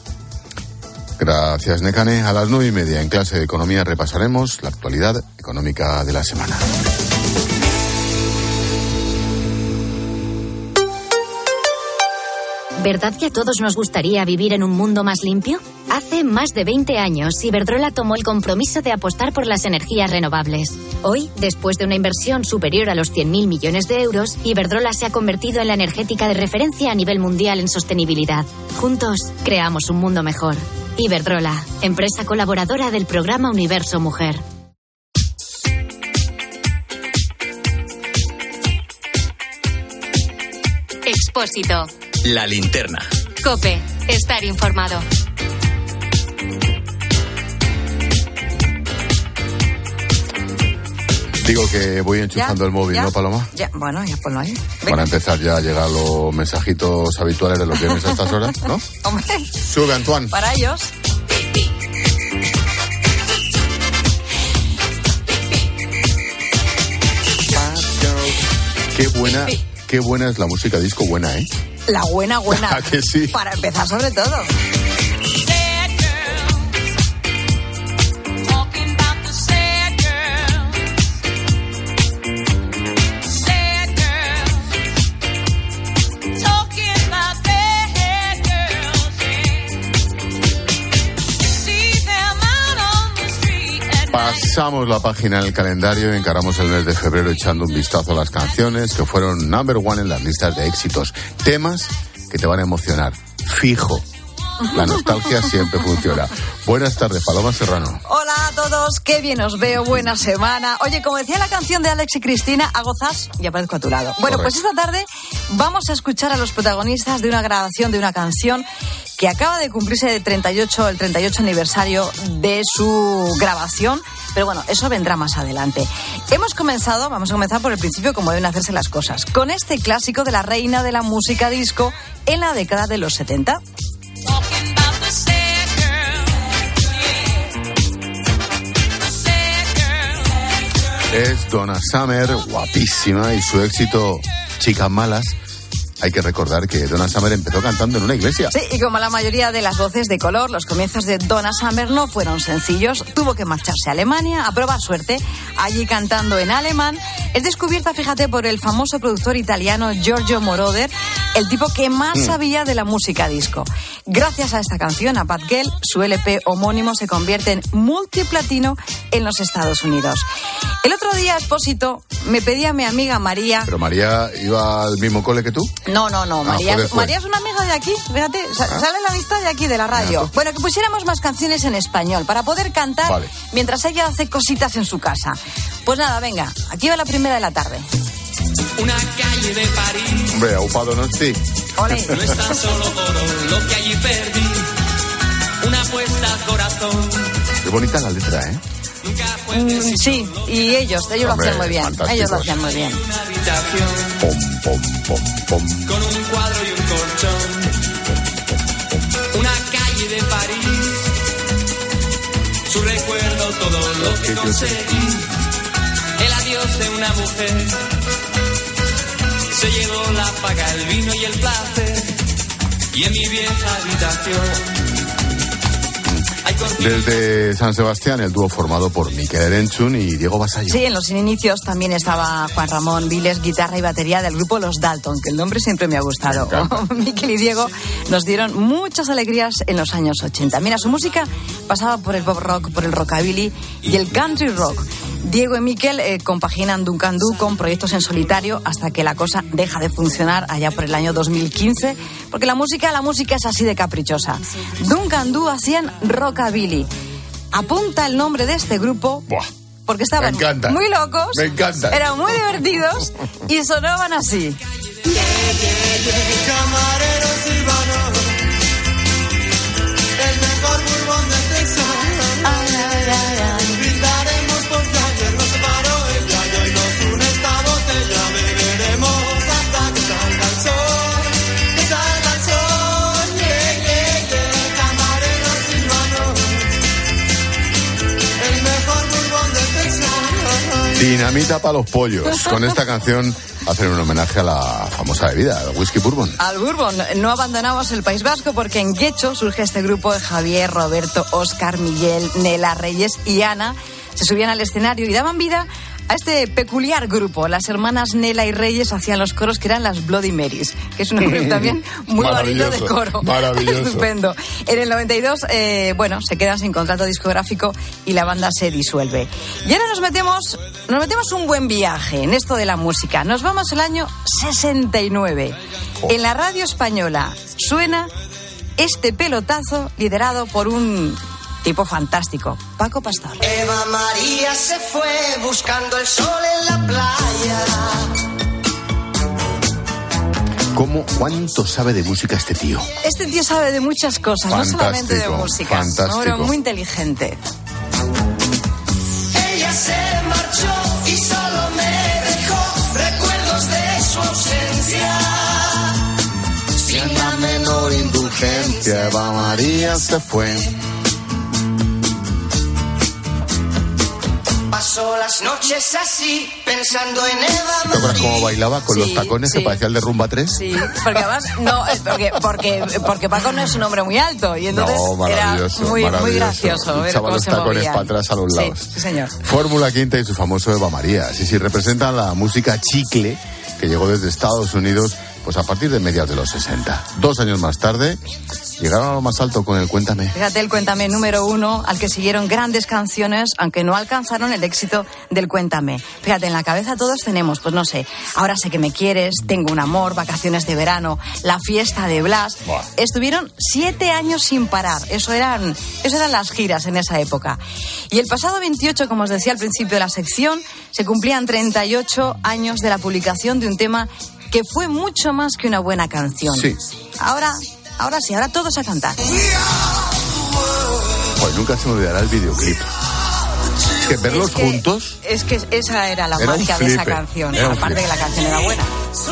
Gracias, Nekane. A las nueve y media en clase de economía repasaremos la actualidad económica de la semana. ¿Verdad que a todos nos gustaría vivir en un mundo más limpio? Hace más de veinte años, Iberdrola tomó el compromiso de apostar por las energías renovables. Hoy, después de una inversión superior a los cien mil millones de euros, Iberdrola se ha convertido en la energética de referencia a nivel mundial en sostenibilidad. Juntos, creamos un mundo mejor. Iberdrola, empresa colaboradora del programa Universo Mujer. Expósito. La linterna. COPE. Estar informado. Digo que voy enchufando ¿Ya? el móvil, ¿Ya? ¿no, Paloma? Ya, bueno, ya ponlo ahí. Venga. Para empezar ya a llegar los mensajitos habituales de los viernes a estas horas, ¿no? Hombre. Sube, Antoine. Para ellos. Qué buena, qué buena es la música disco, buena, ¿eh? La buena, buena. ¿A que sí? Para empezar, sobre todo. Pasamos la página en el calendario y encaramos el mes de febrero echando un vistazo a las canciones que fueron number one en las listas de éxitos. Temas que te van a emocionar, fijo. La nostalgia siempre funciona. Buenas tardes, Paloma Serrano. Hola a todos, qué bien os veo, buena semana. Oye, como decía la canción de Alex y Cristina, hago zas y aparezco a tu lado. Bueno, Correcto. pues esta tarde vamos a escuchar a los protagonistas de una grabación de una canción que acaba de cumplirse de treinta y ocho, el treinta y ocho aniversario de su grabación. Pero bueno, eso vendrá más adelante. Hemos comenzado, vamos a comenzar por el principio, como deben hacerse las cosas, con este clásico de la reina de la música disco en la década de los setenta. Es Donna Summer, guapísima, y su éxito Chicas Malas. Hay que recordar que Donna Summer empezó cantando en una iglesia. Sí, y como la mayoría de las voces de color, los comienzos de Donna Summer no fueron sencillos. Tuvo que marcharse a Alemania a probar suerte. Allí cantando en alemán, es descubierta, fíjate, por el famoso productor italiano Giorgio Moroder, el tipo que más mm. sabía de la música disco. Gracias a esta canción, a Bad Girl, su L P homónimo se convierte en multiplatino en los Estados Unidos. El otro día, Expósito, me pedía a mi amiga María... ¿Pero María iba al mismo cole que tú? No, no, no. María, ah, María es una amiga de aquí, fíjate, ah. sale la amistad de aquí, de la radio. Ah, bueno, que pusiéramos más canciones en español para poder cantar vale. mientras ella hace cositas en su casa. Pues nada, venga, aquí va la primera de la tarde. Una calle de París. Hombre, aupado no estoy. Ole. No es tan solo oro lo que allí perdí. Una apuesta al corazón. Qué bonita la letra, ¿eh? Mm, sí, y ellos, ellos Hombre, lo hacían muy bien. Ellos lo hacían muy bien. Pom, pom, pom, pom. Con un cuadro y un colchón. Una calle de París. Su recuerdo, todo lo que conseguí. El adiós de una mujer. Se llevó la paga, el vino y el placer. Y en mi vieja habitación. Desde San Sebastián, el dúo formado por Mikel Erenchun y Diego Basayo. Sí, en los inicios también estaba Juan Ramón Viles, guitarra y batería del grupo Los Dalton, que el nombre siempre me ha gustado. Mikel y Diego nos dieron muchas alegrías en los años ochenta. Mira, su música pasaba por el pop rock, por el rockabilly y el country rock. Diego y Mikel eh, compaginan Duncan Du con proyectos en solitario hasta que la cosa deja de funcionar allá por el año dos mil quince, porque la música, la música es así de caprichosa. Duncan Du hacían rockabilly. Apunta el nombre de este grupo. Buah, porque estaban muy locos, me encanta. Eran muy divertidos y sonaban así. Camarero Silvano, el mejor bourbon de Texas. Ay, ay, ay, ay. Brindaremos porque ayer nos separó ella y hoy nos une esta botella. Beberemos hasta que salga el sol, que salga el sol. Yeah, yeah, yeah. Camarero Silvano, el mejor bourbon de Texas. Dinamita para los pollos. Con esta canción hacen un homenaje a la famosa bebida, el whisky bourbon. Al bourbon. No abandonamos el País Vasco porque en Guecho surge este grupo de Javier, Roberto, Óscar, Miguel, Nela, Reyes y Ana. Se subían al escenario y daban vida a este peculiar grupo. Las hermanas Nela y Reyes hacían los coros que eran las Bloody Marys, que es un nombre también muy bonito de coro. Maravilloso. Estupendo. En el noventa y dos, eh, bueno, se quedan sin contrato discográfico y la banda se disuelve. Y ahora nos metemos, nos metemos un buen viaje en esto de la música. Nos vamos al año sesenta y nueve. En la radio española suena este pelotazo liderado por un tipo fantástico, Paco Pastor. Eva María se fue buscando el sol en la playa. ¿Cómo, cuánto sabe de música este tío? Este tío sabe de muchas cosas, fantástico, no solamente de música, fantástico. ¿no? Pero muy inteligente. Ella se marchó y solo me dejó recuerdos de su ausencia. Sin la menor indulgencia, Eva María se fue. Pasó las noches así, pensando en Eva María. ¿Te acuerdas cómo bailaba con sí, los tacones sí. que parecía el de Rumba tres? Sí, porque además, no, porque, porque, porque Paco no es un hombre muy alto y entonces no, era muy, muy gracioso ver cómo los se tacones movían. para atrás a los lados. Sí, sí, señor. Fórmula Quinta y su famoso Eva María. Sí, sí, representan la música chicle que llegó desde Estados Unidos Pues a partir de mediados de los sesenta. Dos años más tarde, llegaron a lo más alto con el Cuéntame. Fíjate, el Cuéntame número uno, al que siguieron grandes canciones, aunque no alcanzaron el éxito del Cuéntame. Fíjate, en la cabeza todos tenemos, pues no sé, Ahora sé que me quieres, Tengo un amor, Vacaciones de verano, La fiesta de Blas. Buah. Estuvieron siete años sin parar. Eso eran, eso eran las giras en esa época. Y el pasado veintiocho, como os decía al principio de la sección, se cumplían treinta y ocho años de la publicación de un tema que fue mucho más que una buena canción. Sí. Ahora, ahora sí, ahora todos a cantar. Pues nunca se me olvidará el videoclip. Es que verlos es que, juntos... Es que esa era la era marca de esa canción. Era aparte de que la canción era buena.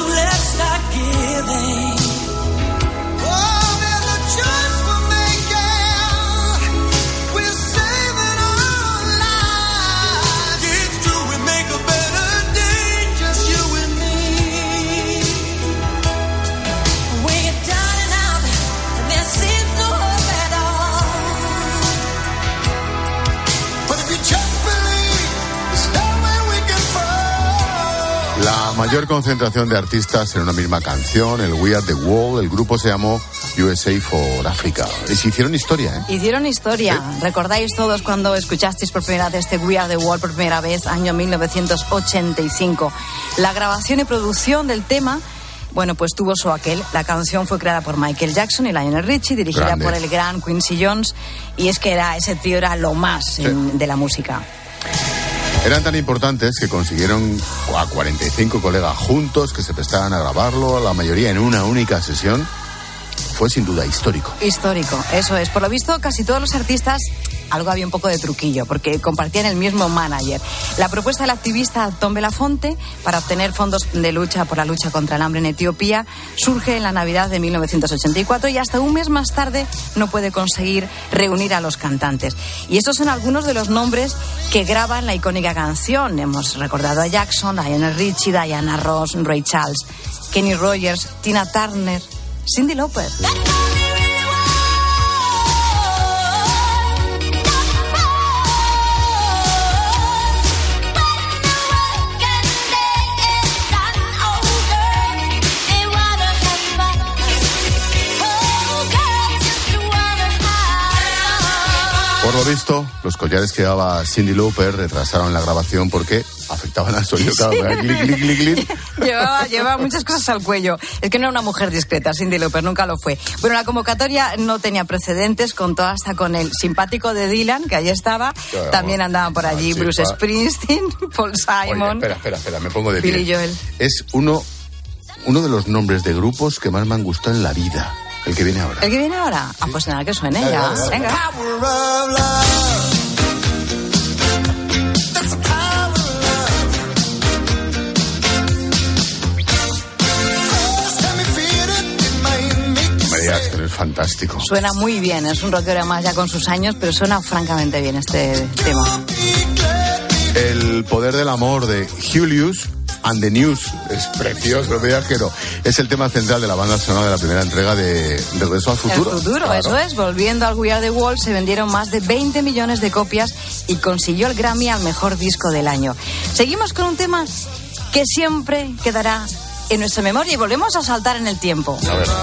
La mayor concentración de artistas en una misma canción, el We Are The World, el grupo se llamó U S A for Africa. Y se hicieron historia, ¿eh? Hicieron historia. ¿Sí? ¿Recordáis todos cuando escuchasteis por primera vez este We Are The World por primera vez, año mil novecientos ochenta y cinco? La grabación y producción del tema, bueno, pues tuvo su aquel. La canción fue creada por Michael Jackson y Lionel Richie, dirigida Grande. por el gran Quincy Jones. Y es que era ese tío era lo más sí. en, de la música. Eran tan importantes que consiguieron a cuarenta y cinco colegas juntos que se prestaran a grabarlo, la mayoría en una única sesión. Fue sin duda histórico. Histórico, eso es. Por lo visto, casi todos los artistas, algo había un poco de truquillo, porque compartían el mismo manager. La propuesta del activista Tom Belafonte para obtener fondos de lucha por la lucha contra el hambre en Etiopía surge en la Navidad de mil novecientos ochenta y cuatro y hasta un mes más tarde no puede conseguir reunir a los cantantes. Y estos son algunos de los nombres que graban la icónica canción. Hemos recordado a Jackson, Lionel Richie, Diana Ross, Ray Charles, Kenny Rogers, Tina Turner, Cyndi Lauper. Por lo visto, los collares que llevaba Cyndi Lauper retrasaron la grabación porque afectaban al sonido. Sí. Claro, clic, clic, clic, clic. Llevaba, llevaba muchas cosas al cuello. Es que no era una mujer discreta, Cyndi Lauper, nunca lo fue. Bueno, la convocatoria no tenía precedentes, contó hasta con el simpático de Dylan, que allí estaba. Claro. También andaban por allí ah, Bruce Springsteen, Paul Simon. Oye, espera, espera, espera, me pongo de pie. Billy Joel. Es uno, uno de los nombres de grupos que más me han gustado en la vida. El que viene ahora. ¿El que viene ahora? Sí. Ah, pues nada, que suene dale, ya. Dale, dale. Venga. Me digas que es fantástico. Suena muy bien, es un rockero más ya con sus años, pero suena francamente bien este tema. El poder del amor de Julius and the News es precioso, viajero. Es el tema central de la banda sonora de la primera entrega de Regreso al Futuro. El futuro, claro. Eso es. Volviendo al We Are The World, se vendieron más de veinte millones de copias y consiguió el Grammy al mejor disco del año. Seguimos con un tema que siempre quedará en nuestra memoria y volvemos a saltar en el tiempo. A ver.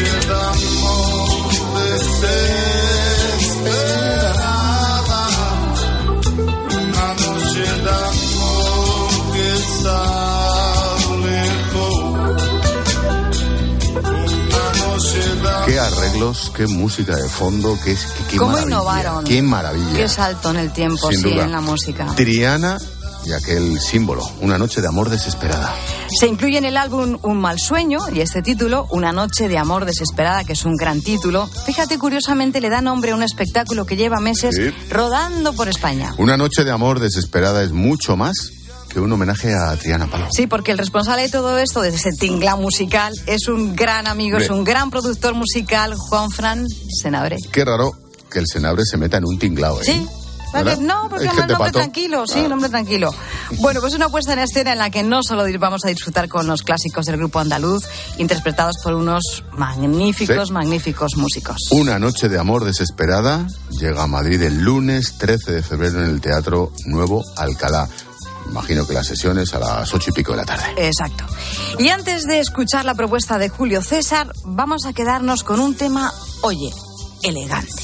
Qué arreglos, qué música de fondo, qué, qué, qué ¿Cómo maravilla, innovaron? Qué maravilla. Qué salto en el tiempo, sin sí, duda. En la música. Triana y aquel símbolo, Una noche de amor desesperada. Se incluye en el álbum Un mal sueño y este título, Una noche de amor desesperada, que es un gran título. Fíjate, curiosamente le da nombre a un espectáculo que lleva meses sí. rodando por España. Una noche de amor desesperada es mucho más que un homenaje a Triana Paló. Sí, porque el responsable de todo esto, de ese tinglao musical, es un gran amigo, Bien. es un gran productor musical, Juanfran Senabre. Qué raro que el Senabre se meta en un tinglao, ¿eh? Sí. ¿Verdad? No, porque es un hombre tranquilo, sí, un hombre tranquilo. Bueno, pues una puesta en escena en la que no solo vamos a disfrutar con los clásicos del grupo andaluz, interpretados por unos magníficos, sí. magníficos músicos. Una noche de amor desesperada llega a Madrid el lunes trece de febrero en el Teatro Nuevo Alcalá. imagino que las sesiones a las ocho y pico de la tarde. Exacto. Y antes de escuchar la propuesta de Julio César, vamos a quedarnos con un tema, oye, elegante.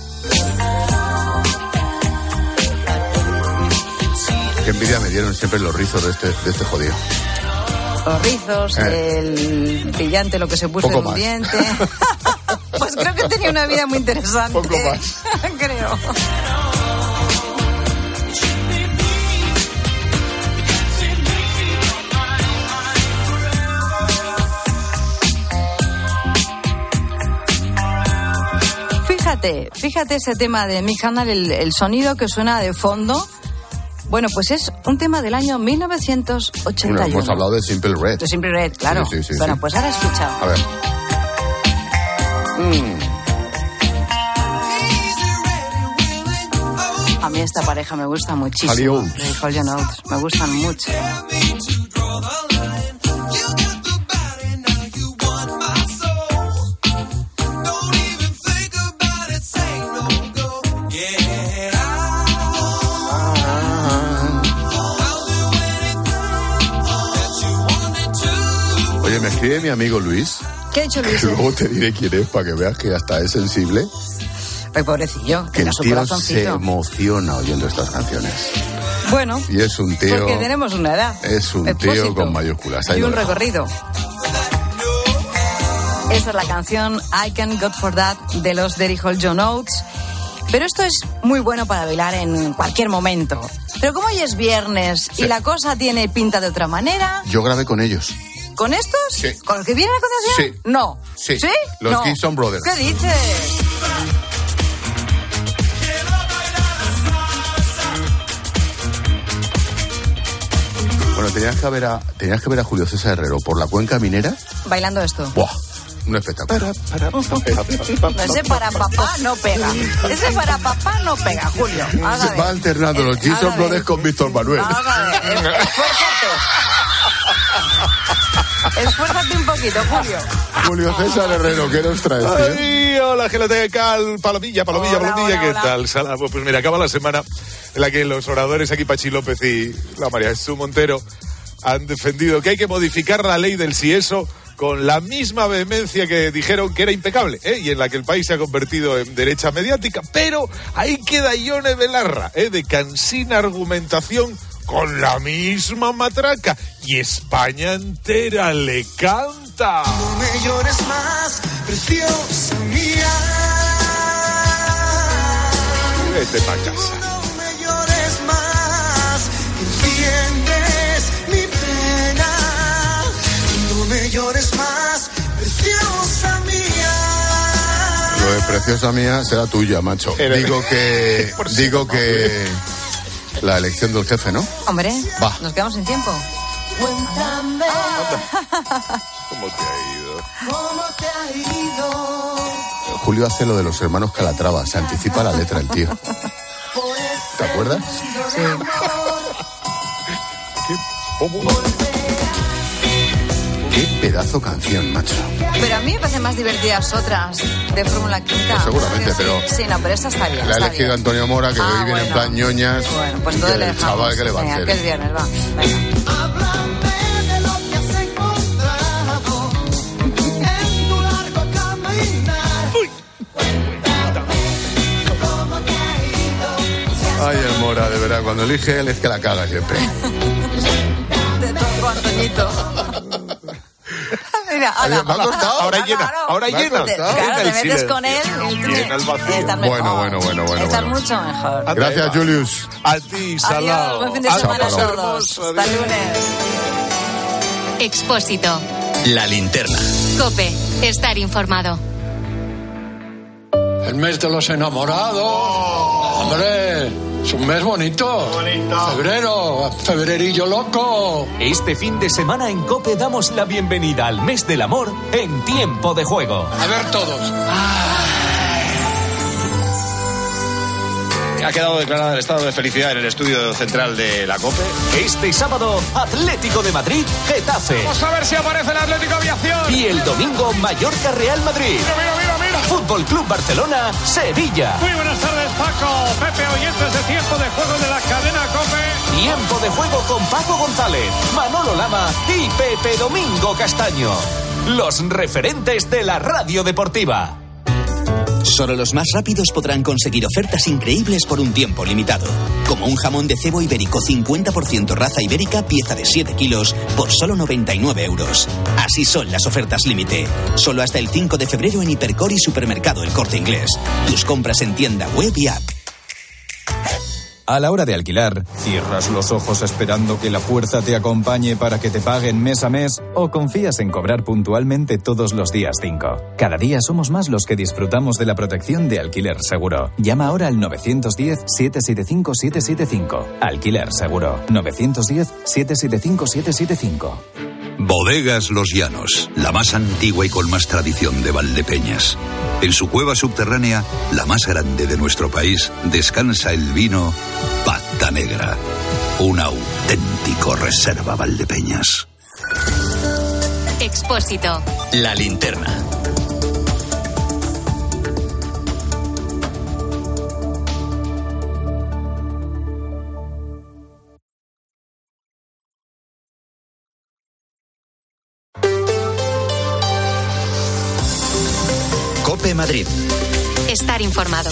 Qué envidia me dieron siempre los rizos de este, de este jodido. Los rizos, eh. el brillante, lo que se puso Poco en un más. diente. Pues creo que tenía una vida muy interesante. Poco más. Creo. Fíjate, fíjate ese tema de Mick Hucknall, el, el sonido que suena de fondo. Bueno, pues es un tema del año mil novecientos ochenta y uno. Bueno, hemos hablado de Simple Red. De Simple Red, claro. Sí, sí, sí, bueno, sí. pues ahora escucha. A ver. Mm. A mí esta pareja me gusta muchísimo. Hall and Oates. De Hall and Oates. Me gustan mucho. Oye, me escribe mi amigo Luis. ¿Qué ha dicho Luis? Luego te diré quién es para que veas que hasta es sensible. Ay, pobrecillo, Que tenga el su tío se corazoncito. emociona oyendo estas canciones. Bueno, Y es un tío... porque tenemos una edad. Es un tío Expósito. con mayúsculas. Ahí Y lo un dejo. recorrido. Esta es la canción I Can Go For That de los Derry Hall John Oates. Pero esto es muy bueno para bailar en cualquier momento. Pero como hoy es viernes Sí. y la cosa tiene pinta de otra manera, Yo grabé con ellos. ¿con estos? Sí. ¿Con los que vienen a continuación? Sí. No. Sí. ¿Sí? Los No. Gibson Brothers. ¿Qué dices? Bueno, tenías que ver a, tenías que ver a Julio César Herrero por la cuenca minera. Bailando esto. ¡Buah! Un espectáculo. Ese para papá no pega. Ese para papá no pega, Julio. Vamos a Se ver. va alternando los Vamos a Gibson ver. Brothers con Víctor Manuel. Vamos a ver. Esfuérzate. Esfuérzate un poquito, Julio. Julio César Herrero, ¿qué nos traes, tío? Ay, hola, Gelate Cal, Palomilla, Palomilla, Hola, Palomilla, hola, ¿qué hola. tal? Sala? Pues mira, acaba la semana en la que los oradores aquí, Pachi López y la María Jesús Montero, han defendido que hay que modificar la ley del si eso con la misma vehemencia que dijeron que era impecable, ¿eh? Y en la que el país se ha convertido en derecha mediática. Pero ahí queda Ione Belarra, ¿eh? De cansina argumentación con la misma matraca. Y España entera le canta. No me llores más, preciosa mía. Vete pa' casa. No me llores más, entiendes mi pena. No me llores más, preciosa mía. Lo de preciosa mía será tuya, macho. Era- Digo que... Por si digo no. que... La elección del jefe, ¿no? Hombre, Va. nos quedamos sin tiempo. Cuéntame ¿Cómo te ha ido? cómo te ha ido. Julio hace lo de los hermanos Calatrava. Se anticipa la letra, el tío. ¿Te acuerdas? Sí. Qué pedazo canción, macho. Pero a mí me parecen más divertidas otras de Fórmula Quinta. Pues seguramente, pero- Sí, no, pero esta está bien. La ha está elegido bien. Antonio Mora, que Ah, hoy viene en bueno. plan ñoñas. Bueno, pues y todo que le el dejamos. chaval que le va a Venga, hacer. que es viernes, va. Venga. Háblame de lo que has encontrado en tu largo caminar. Cómo te ha ido. Ay, el Mora, de verdad, cuando elige él es que la caga siempre. Te toco, Antoñito. Mira, Oye, ala, me ha costado. Ahora llena, ahora Me ha llena. costado. Claro, te El metes silencio. con él y Llena el vacío. estás mejor. Bueno, bueno, bueno, bueno, Estás bueno. mucho mejor. Anda, Gracias, Eva. Julius. A ti, Salao. Adiós, buen fin de Anda, semana a Chao, Paloma. todos. hermoso, Hasta el adiós. lunes. Expósito. La linterna. Cope. Estar informado. El mes de los enamorados. Hombre, es un mes bonito. Febrero, febrerillo loco. Este fin de semana en COPE damos la bienvenida al mes del amor en Tiempo de Juego. A ver todos. Ha quedado declarado el estado de felicidad en el estudio central de la COPE. Este sábado, Atlético de Madrid, Getafe. Vamos a ver si aparece el Atlético Aviación. Y el domingo, Mallorca, Real Madrid. Mira, mira, mira, mira. Fútbol Fútbol Club Barcelona, Sevilla. Muy buenas tardes, Paco, Pepe, oyentes de Tiempo de Juego de la cadena COPE. Tiempo de Juego con Paco González, Manolo Lama y Pepe Domingo Castaño. Los referentes de la radio deportiva. Solo los más rápidos podrán conseguir ofertas increíbles por un tiempo limitado. Como un jamón de cebo ibérico cincuenta por ciento raza ibérica, pieza de siete kilos, por solo noventa y nueve euros. Así son las ofertas límite. Solo hasta el cinco de febrero en Hipercor y Supermercado El Corte Inglés. Tus compras en tienda web y app. A la hora de alquilar, ¿cierras los ojos esperando que la fuerza te acompañe para que te paguen mes a mes o confías en cobrar puntualmente todos los días cinco? Cada día somos más los que disfrutamos de la protección de Alquiler Seguro. Llama ahora al nueve uno cero, siete siete cinco, siete siete cinco. Alquiler Seguro. nueve uno cero, siete siete cinco, siete siete cinco. Bodegas Los Llanos, la más antigua y con más tradición de Valdepeñas. En su cueva subterránea, la más grande de nuestro país, descansa el vino Pata Negra, un auténtico reserva Valdepeñas. Expósito. La linterna. COPE Madrid. Estar informado.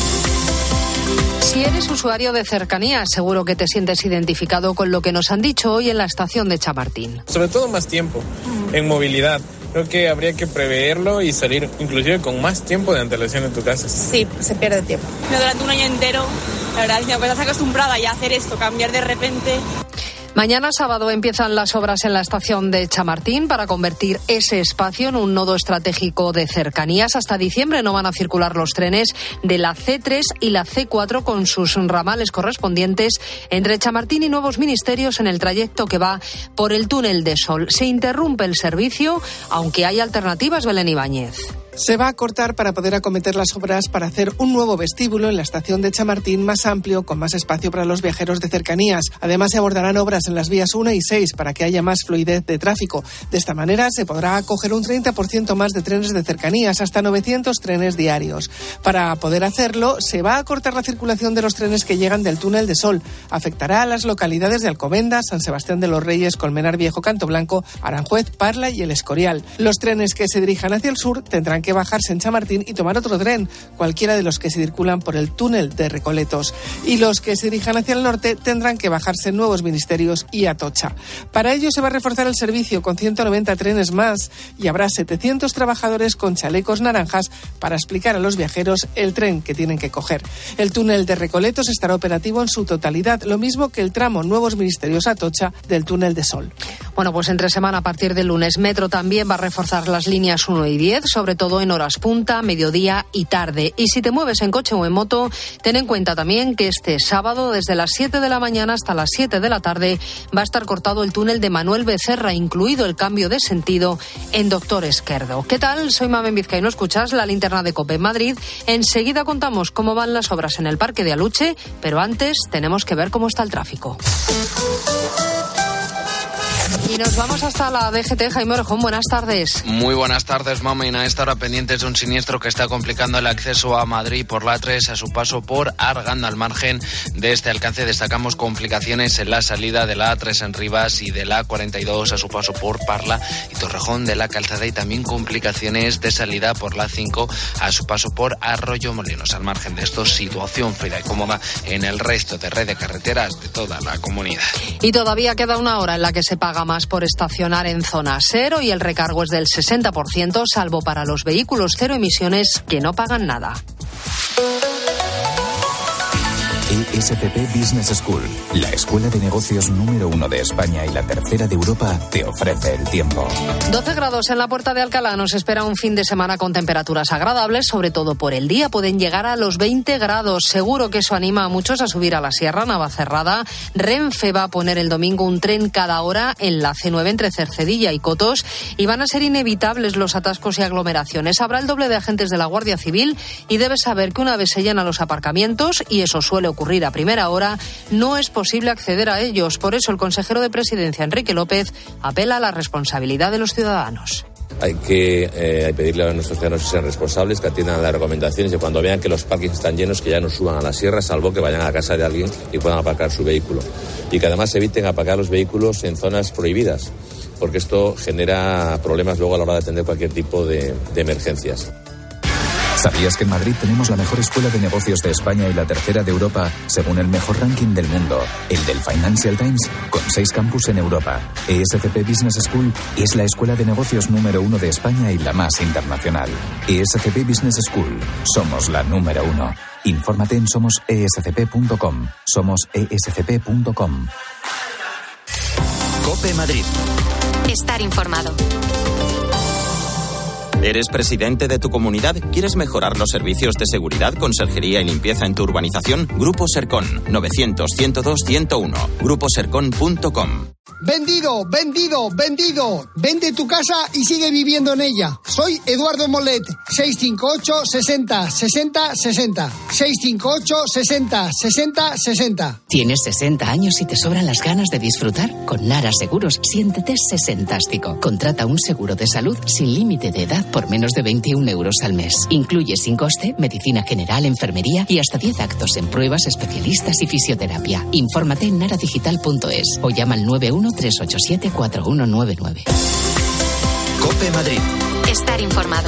Si eres usuario de cercanías, seguro que te sientes identificado con lo que nos han dicho hoy en la estación de Chamartín. Sobre todo más tiempo en movilidad. Creo que habría que preverlo y salir inclusive con más tiempo de antelación en tu casa. Sí, se pierde tiempo. Durante un año entero, la verdad, si me estás acostumbrada ya a hacer esto, cambiar de repente. Mañana sábado empiezan las obras en la estación de Chamartín para convertir ese espacio en un nodo estratégico de cercanías. Hasta diciembre no van a circular los trenes de la ce tres y la ce cuatro con sus ramales correspondientes entre Chamartín y Nuevos Ministerios en el trayecto que va por el túnel de Sol. Se interrumpe el servicio, aunque hay alternativas, Belén Ibáñez. Se va a cortar para poder acometer las obras para hacer un nuevo vestíbulo en la estación de Chamartín más amplio, con más espacio para los viajeros de cercanías. Además, se abordarán obras en las vías uno y seis para que haya más fluidez de tráfico. De esta manera, se podrá acoger un treinta por ciento más de trenes de cercanías, hasta novecientos trenes diarios. Para poder hacerlo, se va a cortar la circulación de los trenes que llegan del túnel de Sol. Afectará a las localidades de Alcobendas, San Sebastián de los Reyes, Colmenar Viejo, Canto Blanco, Aranjuez, Parla y El Escorial. Los trenes que se dirijan hacia el sur tendrán que bajarse en Chamartín y tomar otro tren, cualquiera de los que se circulan por el túnel de Recoletos. Y los que se dirijan hacia el norte tendrán que bajarse en Nuevos Ministerios y Atocha. Para ello se va a reforzar el servicio con ciento noventa trenes más y habrá setecientos trabajadores con chalecos naranjas para explicar a los viajeros el tren que tienen que coger. El túnel de Recoletos estará operativo en su totalidad, lo mismo que el tramo Nuevos Ministerios Atocha del túnel de Sol. Bueno, pues entre semana a partir del lunes, Metro también va a reforzar las líneas uno y diez, sobre todo en horas punta, mediodía y tarde. Y si te mueves en coche o en moto, ten en cuenta también que este sábado, desde las siete de la mañana hasta las siete de la tarde, va a estar cortado el túnel de Manuel Becerra, incluido el cambio de sentido en Doctor Esquerdo. ¿Qué tal? Soy Mamen Vizcaíno, escuchas la linterna de COPE en Madrid. Enseguida contamos cómo van las obras en el Parque de Aluche, pero antes tenemos que ver cómo está el tráfico. Y nos vamos hasta la D G T. Jaime Orejón, buenas tardes. Muy buenas tardes, Mamen. A esta hora pendientes de un siniestro que está complicando el acceso a Madrid por la A tres a su paso por Arganda. Al margen de este alcance destacamos complicaciones en la salida de la A tres en Rivas y de la A cuarenta y dos a su paso por Parla y Torrejón de la Calzada, y también complicaciones de salida por la A cinco a su paso por Arroyo Molinos. Al margen de esto, situación fluida y cómoda en el resto de red de carreteras de toda la comunidad. Y todavía queda una hora en la que se paga más por estacionar en zona cero y el recargo es del sesenta por ciento, salvo para los vehículos cero emisiones que no pagan nada. E S C P Business School, la escuela de negocios número uno de España y la tercera de Europa, te ofrece el tiempo. doce grados en la Puerta de Alcalá. Nos espera un fin de semana con temperaturas agradables, sobre todo por el día. Pueden llegar a los veinte grados. Seguro que eso anima a muchos a subir a la Sierra Navacerrada. Renfe va a poner el domingo un tren cada hora en la ce nueve entre Cercedilla y Cotos, y van a ser inevitables los atascos y aglomeraciones. Habrá el doble de agentes de la Guardia Civil y debes saber que una vez se llenan los aparcamientos, y eso suele ocurrir a primera hora, no es posible acceder a ellos. Por eso el consejero de Presidencia, Enrique López, apela a la responsabilidad de los ciudadanos. Hay que eh, pedirle a nuestros ciudadanos que sean responsables, que atiendan a las recomendaciones y cuando vean que los parkings están llenos, que ya no suban a la sierra, salvo que vayan a la casa de alguien y puedan aparcar su vehículo. Y que además eviten aparcar los vehículos en zonas prohibidas, porque esto genera problemas luego a la hora de atender cualquier tipo de, de emergencias. ¿Sabías que en Madrid tenemos la mejor escuela de negocios de España y la tercera de Europa, según el mejor ranking del mundo, el del Financial Times, con seis campus en Europa? E S C P Business School es la escuela de negocios número uno de España y la más internacional. E S C P Business School, somos la número uno. Infórmate en somos e s c p punto com. Somos e s c p punto com. COPE Madrid. Estar informado. ¿Eres presidente de tu comunidad? ¿Quieres mejorar los servicios de seguridad, conserjería y limpieza en tu urbanización? Grupo Sercon, novecientos, ciento dos, ciento uno. grupo sercon punto com. Vendido, vendido, vendido. Vende tu casa y sigue viviendo en ella. Soy Eduardo Molet. seis cinco ocho, sesenta, sesenta, sesenta. seis cinco ocho, sesenta, sesenta, sesenta. ¿Tienes sesenta años y te sobran las ganas de disfrutar? Con Nara Seguros, siéntete sesentástico. Contrata un seguro de salud sin límite de edad por menos de veintiún euros al mes. Incluye sin coste medicina general, enfermería y hasta diez actos en pruebas, especialistas y fisioterapia. Infórmate en nara digital punto es o llama al nueve uno tres ocho siete cuatro uno nueve nueve. COPE Madrid. Estar informado.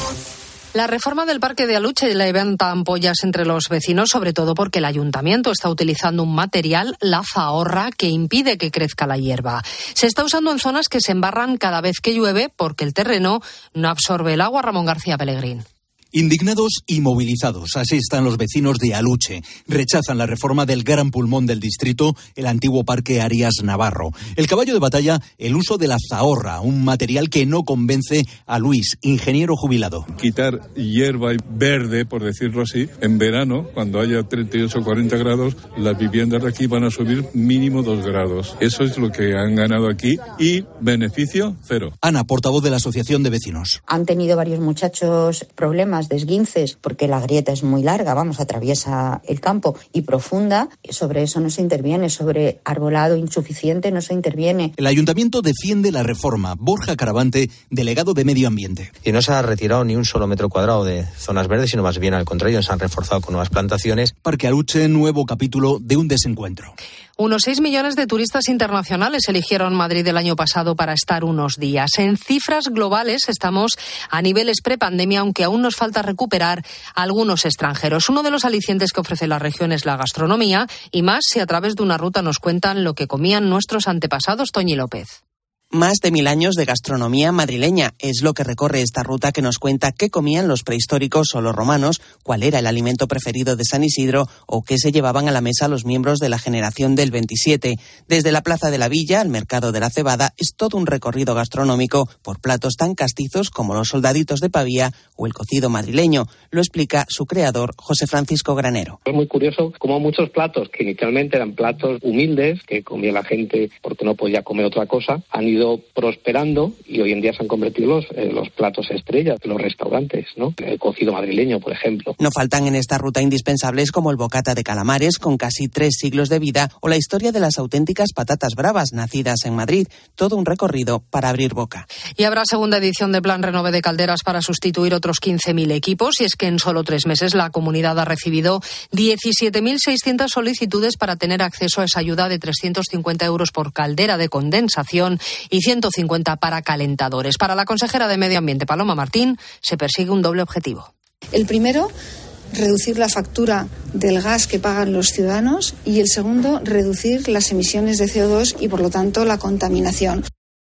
La reforma del parque de Aluche levanta ampollas entre los vecinos, sobre todo porque el ayuntamiento está utilizando un material, la zahorra, que impide que crezca la hierba. Se está usando en zonas que se embarran cada vez que llueve porque el terreno no absorbe el agua. Ramón García Pellegrín. Indignados y movilizados, así están los vecinos de Aluche. Rechazan la reforma del gran pulmón del distrito, el antiguo parque Arias Navarro. El caballo de batalla, el uso de la zahorra, un material que no convence a Luis, ingeniero jubilado. Quitar hierba verde, por decirlo así, en verano, cuando haya treinta y ocho o cuarenta grados, las viviendas de aquí van a subir mínimo dos grados. Eso es lo que han ganado aquí y beneficio cero. Ana, portavoz de la Asociación de Vecinos. Han tenido varios muchachos problemas de esguinces porque la grieta es muy larga, vamos, atraviesa el campo y profunda. Sobre eso no se interviene, sobre arbolado insuficiente no se interviene. El ayuntamiento defiende la reforma. Borja Caravante, delegado de Medio Ambiente. Y no se ha retirado ni un solo metro cuadrado de zonas verdes, sino más bien al contrario, se han reforzado con nuevas plantaciones. Parque Aluche, nuevo capítulo de un desencuentro. Unos seis millones de turistas internacionales eligieron Madrid el año pasado para estar unos días. En cifras globales estamos a niveles prepandemia, aunque aún nos falta recuperar a algunos extranjeros. Uno de los alicientes que ofrece la región es la gastronomía, y más si a través de una ruta nos cuentan lo que comían nuestros antepasados. Toñi López. Más de mil años de gastronomía madrileña es lo que recorre esta ruta que nos cuenta qué comían los prehistóricos o los romanos, cuál era el alimento preferido de San Isidro o qué se llevaban a la mesa los miembros de la generación del veintisiete. Desde la Plaza de la Villa al Mercado de la Cebada es todo un recorrido gastronómico por platos tan castizos como los soldaditos de Pavía o el cocido madrileño. Lo explica su creador, José Francisco Granero. Es muy curioso cómo muchos platos que inicialmente eran platos humildes, que comía la gente porque no podía comer otra cosa, han ido prosperando y hoy en día se han convertido los, eh, los platos estrellas de los restaurantes, ¿no? El cocido madrileño, por ejemplo. No faltan en esta ruta indispensables como el bocata de calamares con casi tres siglos de vida o la historia de las auténticas patatas bravas nacidas en Madrid. Todo un recorrido para abrir boca. Y habrá segunda edición de Plan Renove de Calderas para sustituir otros quince mil equipos, y es que en solo tres meses la comunidad ha recibido diecisiete mil seiscientas solicitudes para tener acceso a esa ayuda de trescientos cincuenta euros por caldera de condensación y ciento cincuenta para calentadores. Para la consejera de Medio Ambiente, Paloma Martín, se persigue un doble objetivo. El primero, reducir la factura del gas que pagan los ciudadanos, y el segundo, reducir las emisiones de C O dos y, por lo tanto, la contaminación.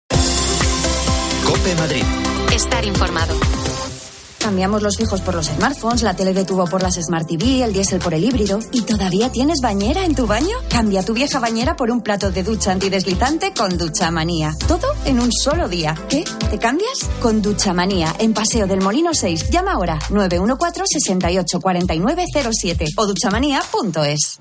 COPE Madrid. Estar informado. Cambiamos los fijos por los smartphones, la tele de tubo por las Smart T V, el diésel por el híbrido. ¿Y todavía tienes bañera en tu baño? Cambia tu vieja bañera por un plato de ducha antideslizante con Duchamanía. Todo en un solo día. ¿Qué? ¿Te cambias? Con Duchamanía, en Paseo del Molino seis. Llama ahora nueve uno cuatro, seis ocho cuatro nueve cero siete o duchamanía punto es.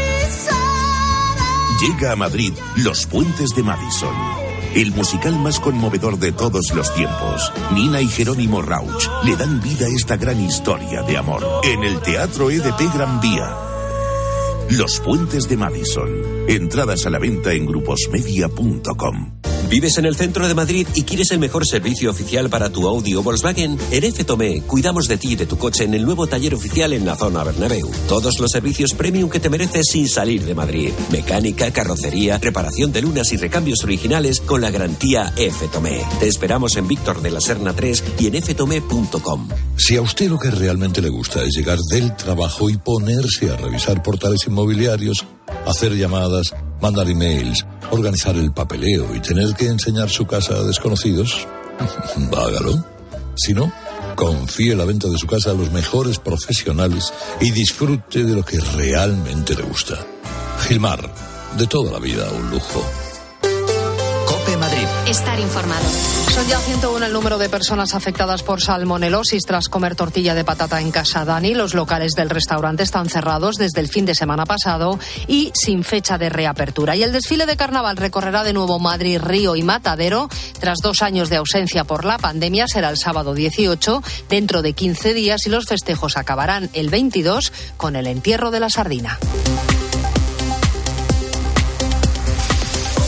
Llega a Madrid Los Puentes de Madison. El musical más conmovedor de todos los tiempos. Nina y Jerónimo Rauch le dan vida a esta gran historia de amor. En el Teatro E D P Gran Vía. Los Puentes de Madison. Entradas a la venta en gruposmedia punto com. ¿Vives en el centro de Madrid y quieres el mejor servicio oficial para tu Audi o Volkswagen? En F Tomé cuidamos de ti y de tu coche en el nuevo taller oficial en la zona Bernabéu. Todos los servicios premium que te mereces sin salir de Madrid. Mecánica, carrocería, reparación de lunas y recambios originales con la garantía F Tomé. Te esperamos en Víctor de la Serna tres y en f tomé punto com. Si a usted lo que realmente le gusta es llegar del trabajo y ponerse a revisar portales inmobiliarios, hacer llamadas, mandar emails, organizar el papeleo y tener que enseñar su casa a desconocidos, hágalo. Si no, confíe la venta de su casa a los mejores profesionales y disfrute de lo que realmente le gusta. Gilmar, de toda la vida un lujo. COPE Madrid. Estar informado. Son ya ciento uno el número de personas afectadas por salmonelosis tras comer tortilla de patata en casa Dani. Los locales del restaurante están cerrados desde el fin de semana pasado y sin fecha de reapertura. Y el desfile de carnaval recorrerá de nuevo Madrid, Río y Matadero. Tras dos años de ausencia por la pandemia, será el sábado dieciocho, dentro de quince días, y los festejos acabarán el veintidós con el entierro de la sardina.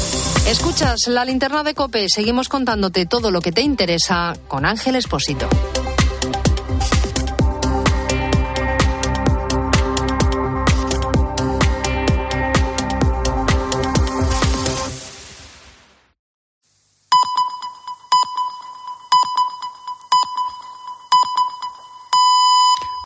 Escuchas la linterna de COPE. Seguimos contándote todo lo que te interesa con Ángel Expósito.